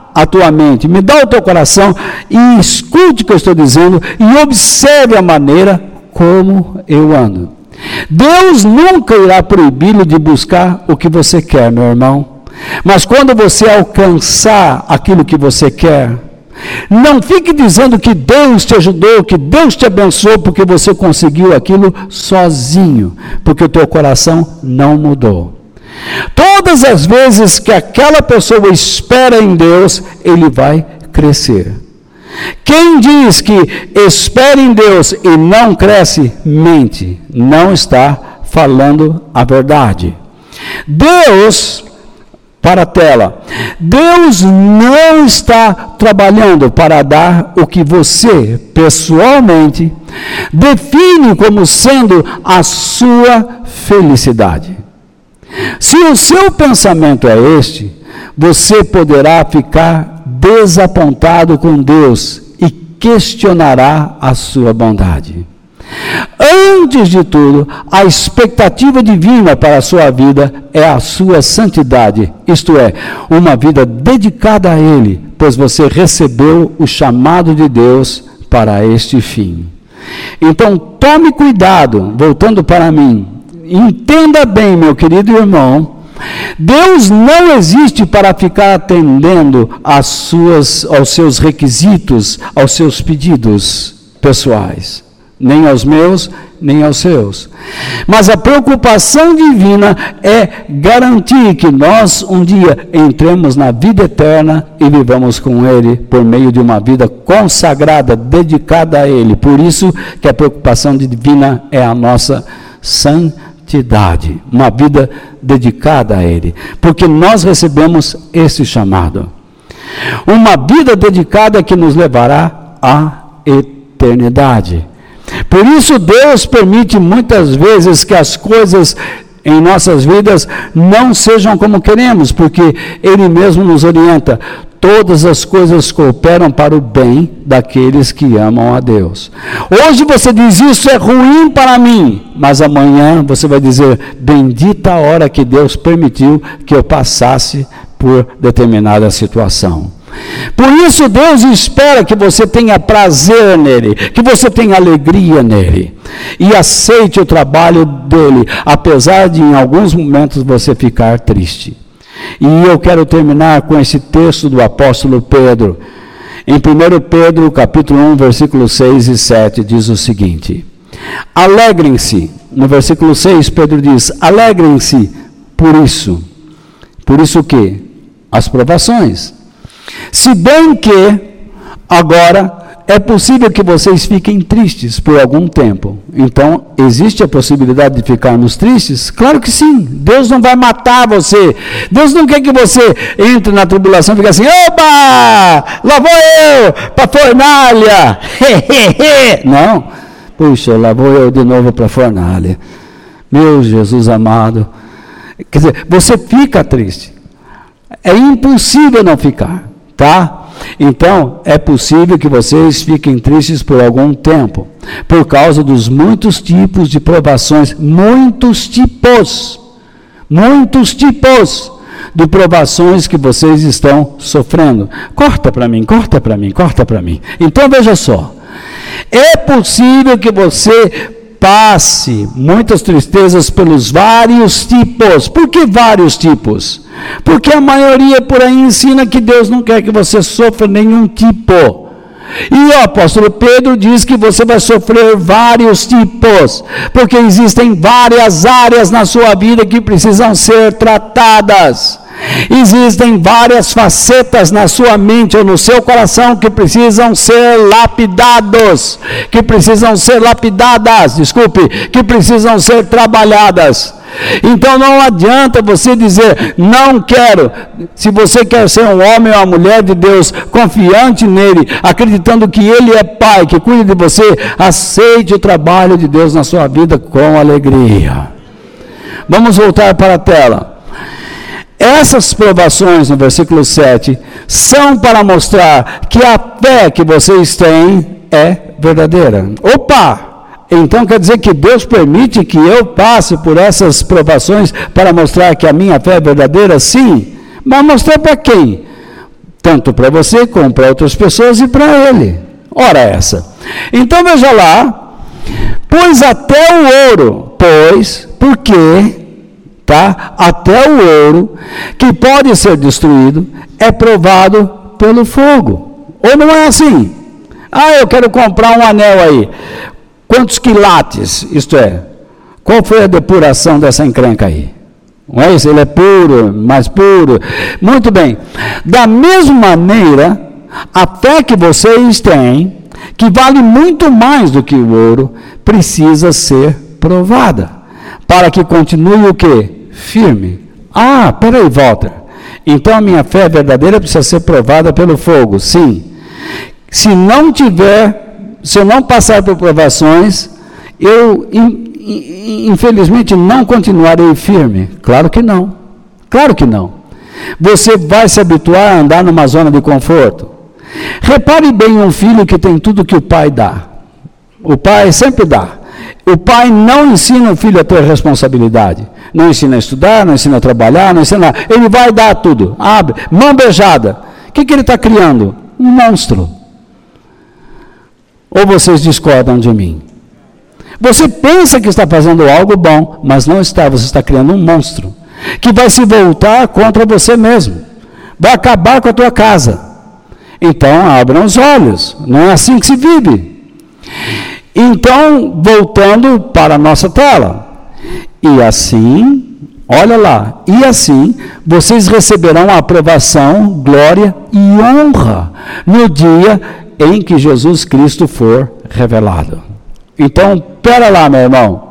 a tua mente, me dá o teu coração e escute o que eu estou dizendo e observe a maneira como eu ando. Deus nunca irá proibir-lhe de buscar o que você quer, meu irmão. Mas quando você alcançar aquilo que você quer, não fique dizendo que Deus te ajudou, que Deus te abençoou porque você conseguiu aquilo sozinho, porque o teu coração não mudou. Todas as vezes que aquela pessoa espera em Deus, ele vai crescer. Quem diz que espera em Deus e não cresce, mente, não está falando a verdade. Deus, para a tela, Deus não está trabalhando para dar o que você, pessoalmente, define como sendo a sua felicidade. Se o seu pensamento é este, você poderá ficar desapontado com Deus e questionará a sua bondade. Antes de tudo, a expectativa divina para a sua vida é a sua santidade, isto é, uma vida dedicada a Ele, pois você recebeu o chamado de Deus para este fim. Então, tome cuidado, voltando para mim, entenda bem, meu querido irmão, Deus não existe para ficar atendendo aos seus requisitos, aos seus pedidos pessoais, nem aos meus, nem aos seus. Mas a preocupação divina é garantir que nós um dia entremos na vida eterna e vivamos com Ele por meio de uma vida consagrada, dedicada a Ele. Por isso que a preocupação divina é a nossa santidade, uma vida dedicada a Ele, porque nós recebemos esse chamado. Uma vida dedicada que nos levará à eternidade. Por isso Deus permite muitas vezes que as coisas em nossas vidas não sejam como queremos, porque Ele mesmo nos orienta. Todas as coisas cooperam para o bem daqueles que amam a Deus. Hoje você diz, isso é ruim para mim, mas amanhã você vai dizer, bendita a hora que Deus permitiu que eu passasse por determinada situação. Por isso Deus espera que você tenha prazer nele, que você tenha alegria nele, e aceite o trabalho dele, apesar de em alguns momentos você ficar triste. E eu quero terminar com esse texto do apóstolo Pedro. Em 1 Pedro, capítulo 1, versículos 6 e 7, diz o seguinte: alegrem-se, no versículo 6, Pedro diz, alegrem-se por isso. Por isso o quê? As provações. Se bem que, agora, é possível que vocês fiquem tristes por algum tempo. Então, existe a possibilidade de ficarmos tristes? Claro que sim. Deus não vai matar você. Deus não quer que você entre na tribulação e fique assim, oba, lá vou eu para a fornalha. Não. Puxa, lá vou eu de novo para a fornalha. Meu Jesus amado. Quer dizer, você fica triste. É impossível não ficar, tá? Então, é possível que vocês fiquem tristes por algum tempo, por causa dos muitos tipos de provações, muitos tipos de provações que vocês estão sofrendo. Corta para mim. Então, veja só, é possível que você passe muitas tristezas pelos vários tipos. Por que vários tipos? Porque a maioria por aí ensina que Deus não quer que você sofra nenhum tipo. E o apóstolo Pedro diz que você vai sofrer vários tipos, porque existem várias áreas na sua vida que precisam ser tratadas. Existem várias facetas na sua mente ou no seu coração que precisam ser lapidadas, que precisam ser trabalhadas. Então não adianta você dizer, não quero. Se você quer ser um homem ou uma mulher de Deus, confiante nele, acreditando que ele é pai, que cuida de você, aceite o trabalho de Deus na sua vida com alegria. Vamos voltar para a tela. Essas provações, no versículo 7, são para mostrar que a fé que vocês têm é verdadeira. Opa! Então quer dizer que Deus permite que eu passe por essas provações para mostrar que a minha fé é verdadeira? Sim. Mas mostrar para quem? tanto para você como para outras pessoas e para ele. Ora essa. Então veja lá, pois até o ouro, porque, tá? Até o ouro, que pode ser destruído, é provado pelo fogo. Ou não é assim? Ah, eu quero comprar um anel aí. Quantos quilates, isto é? Qual foi a depuração dessa encrenca aí? Não é isso? Ele é puro, mais puro. Muito bem. Da mesma maneira, a fé que vocês têm, que vale muito mais do que o ouro, precisa ser provada, para que continue o quê? Firme. Ah, peraí, Walter. Então a minha fé verdadeira precisa ser provada pelo fogo. Sim. Se eu não passar por provações, eu infelizmente não continuarei firme. Claro que não. Claro que não. Você vai se habituar a andar numa zona de conforto. Repare bem um filho que tem tudo que o pai dá. O pai sempre dá. O pai não ensina o filho a ter responsabilidade. Não ensina a estudar, não ensina a trabalhar, não ensina. Ele vai dar tudo. Abre, mão beijada. O que ele está criando? Um monstro. Ou vocês discordam de mim? Você pensa que está fazendo algo bom, mas não está. Você está criando um monstro que vai se voltar contra você mesmo. Vai acabar com a tua casa. Então, abram os olhos. Não é assim que se vive. Então, voltando para a nossa tela. E assim, olha lá, e assim vocês receberão a aprovação, glória e honra no dia em que Jesus Cristo for revelado. Então, pera lá, meu irmão.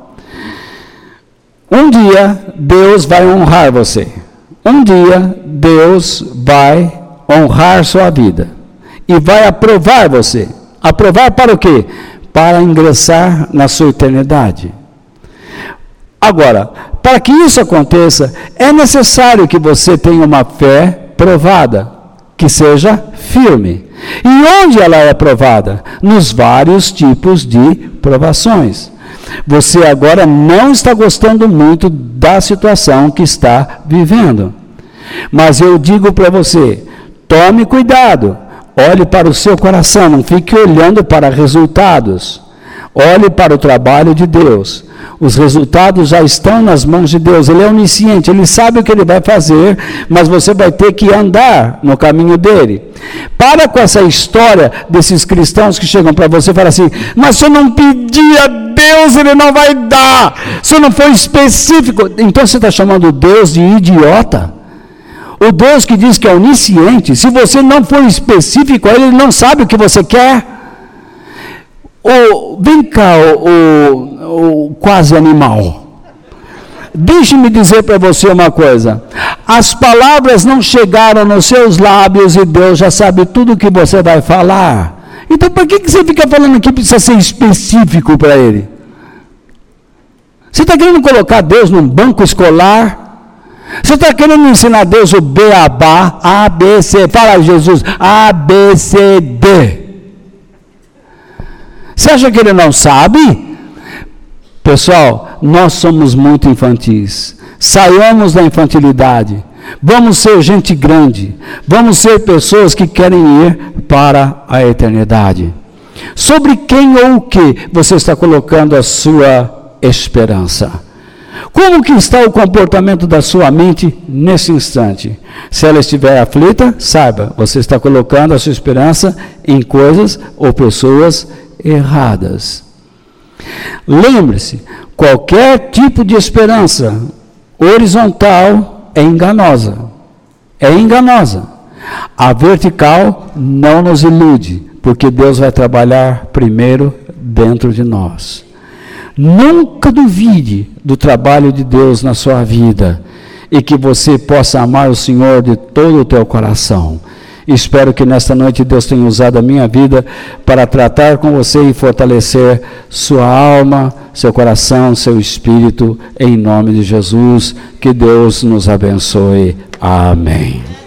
Um dia Deus vai honrar você. Um dia Deus vai honrar sua vida. E vai aprovar você. Aprovar para o quê? Para ingressar na sua eternidade. Agora, para que isso aconteça, é necessário que você tenha uma fé provada, que seja firme. E onde ela é provada? Nos vários tipos de provações. Você agora não está gostando muito da situação que está vivendo. Mas eu digo para você, tome cuidado. Olhe para o seu coração, não fique olhando para resultados. Olhe para o trabalho de Deus. Os resultados já estão nas mãos de Deus. Ele é onisciente, Ele sabe o que Ele vai fazer, mas você vai ter que andar no caminho dEle. Para com essa história desses cristãos que chegam para você e falam assim, mas se eu não pedir a Deus, Ele não vai dar. Se não for específico, então você está chamando Deus de idiota? O Deus que diz que é onisciente, se você não for específico, Ele não sabe o que você quer. Vem cá, o quase animal. Deixe-me dizer para você uma coisa. As palavras não chegaram nos seus lábios e Deus já sabe tudo o que você vai falar. Então, por que você fica falando que precisa ser específico para Ele? Você está querendo colocar Deus num banco escolar? Você está querendo ensinar a Deus o beabá, A, B, C, fala Jesus, A, B, C, D. Você acha que Ele não sabe? Pessoal, nós somos muito infantis. Saiamos da infantilidade. Vamos ser gente grande. Vamos ser pessoas que querem ir para a eternidade. Sobre quem ou o que você está colocando a sua esperança? Como que está o comportamento da sua mente nesse instante? Se ela estiver aflita, saiba, você está colocando a sua esperança em coisas ou pessoas erradas. Lembre-se, qualquer tipo de esperança horizontal é enganosa. É enganosa. A vertical não nos ilude, porque Deus vai trabalhar primeiro dentro de nós. Nunca duvide do trabalho de Deus na sua vida e que você possa amar o Senhor de todo o teu coração. Espero que nesta noite Deus tenha usado a minha vida para tratar com você e fortalecer sua alma, seu coração, seu espírito, em nome de Jesus. Que Deus nos abençoe. Amém.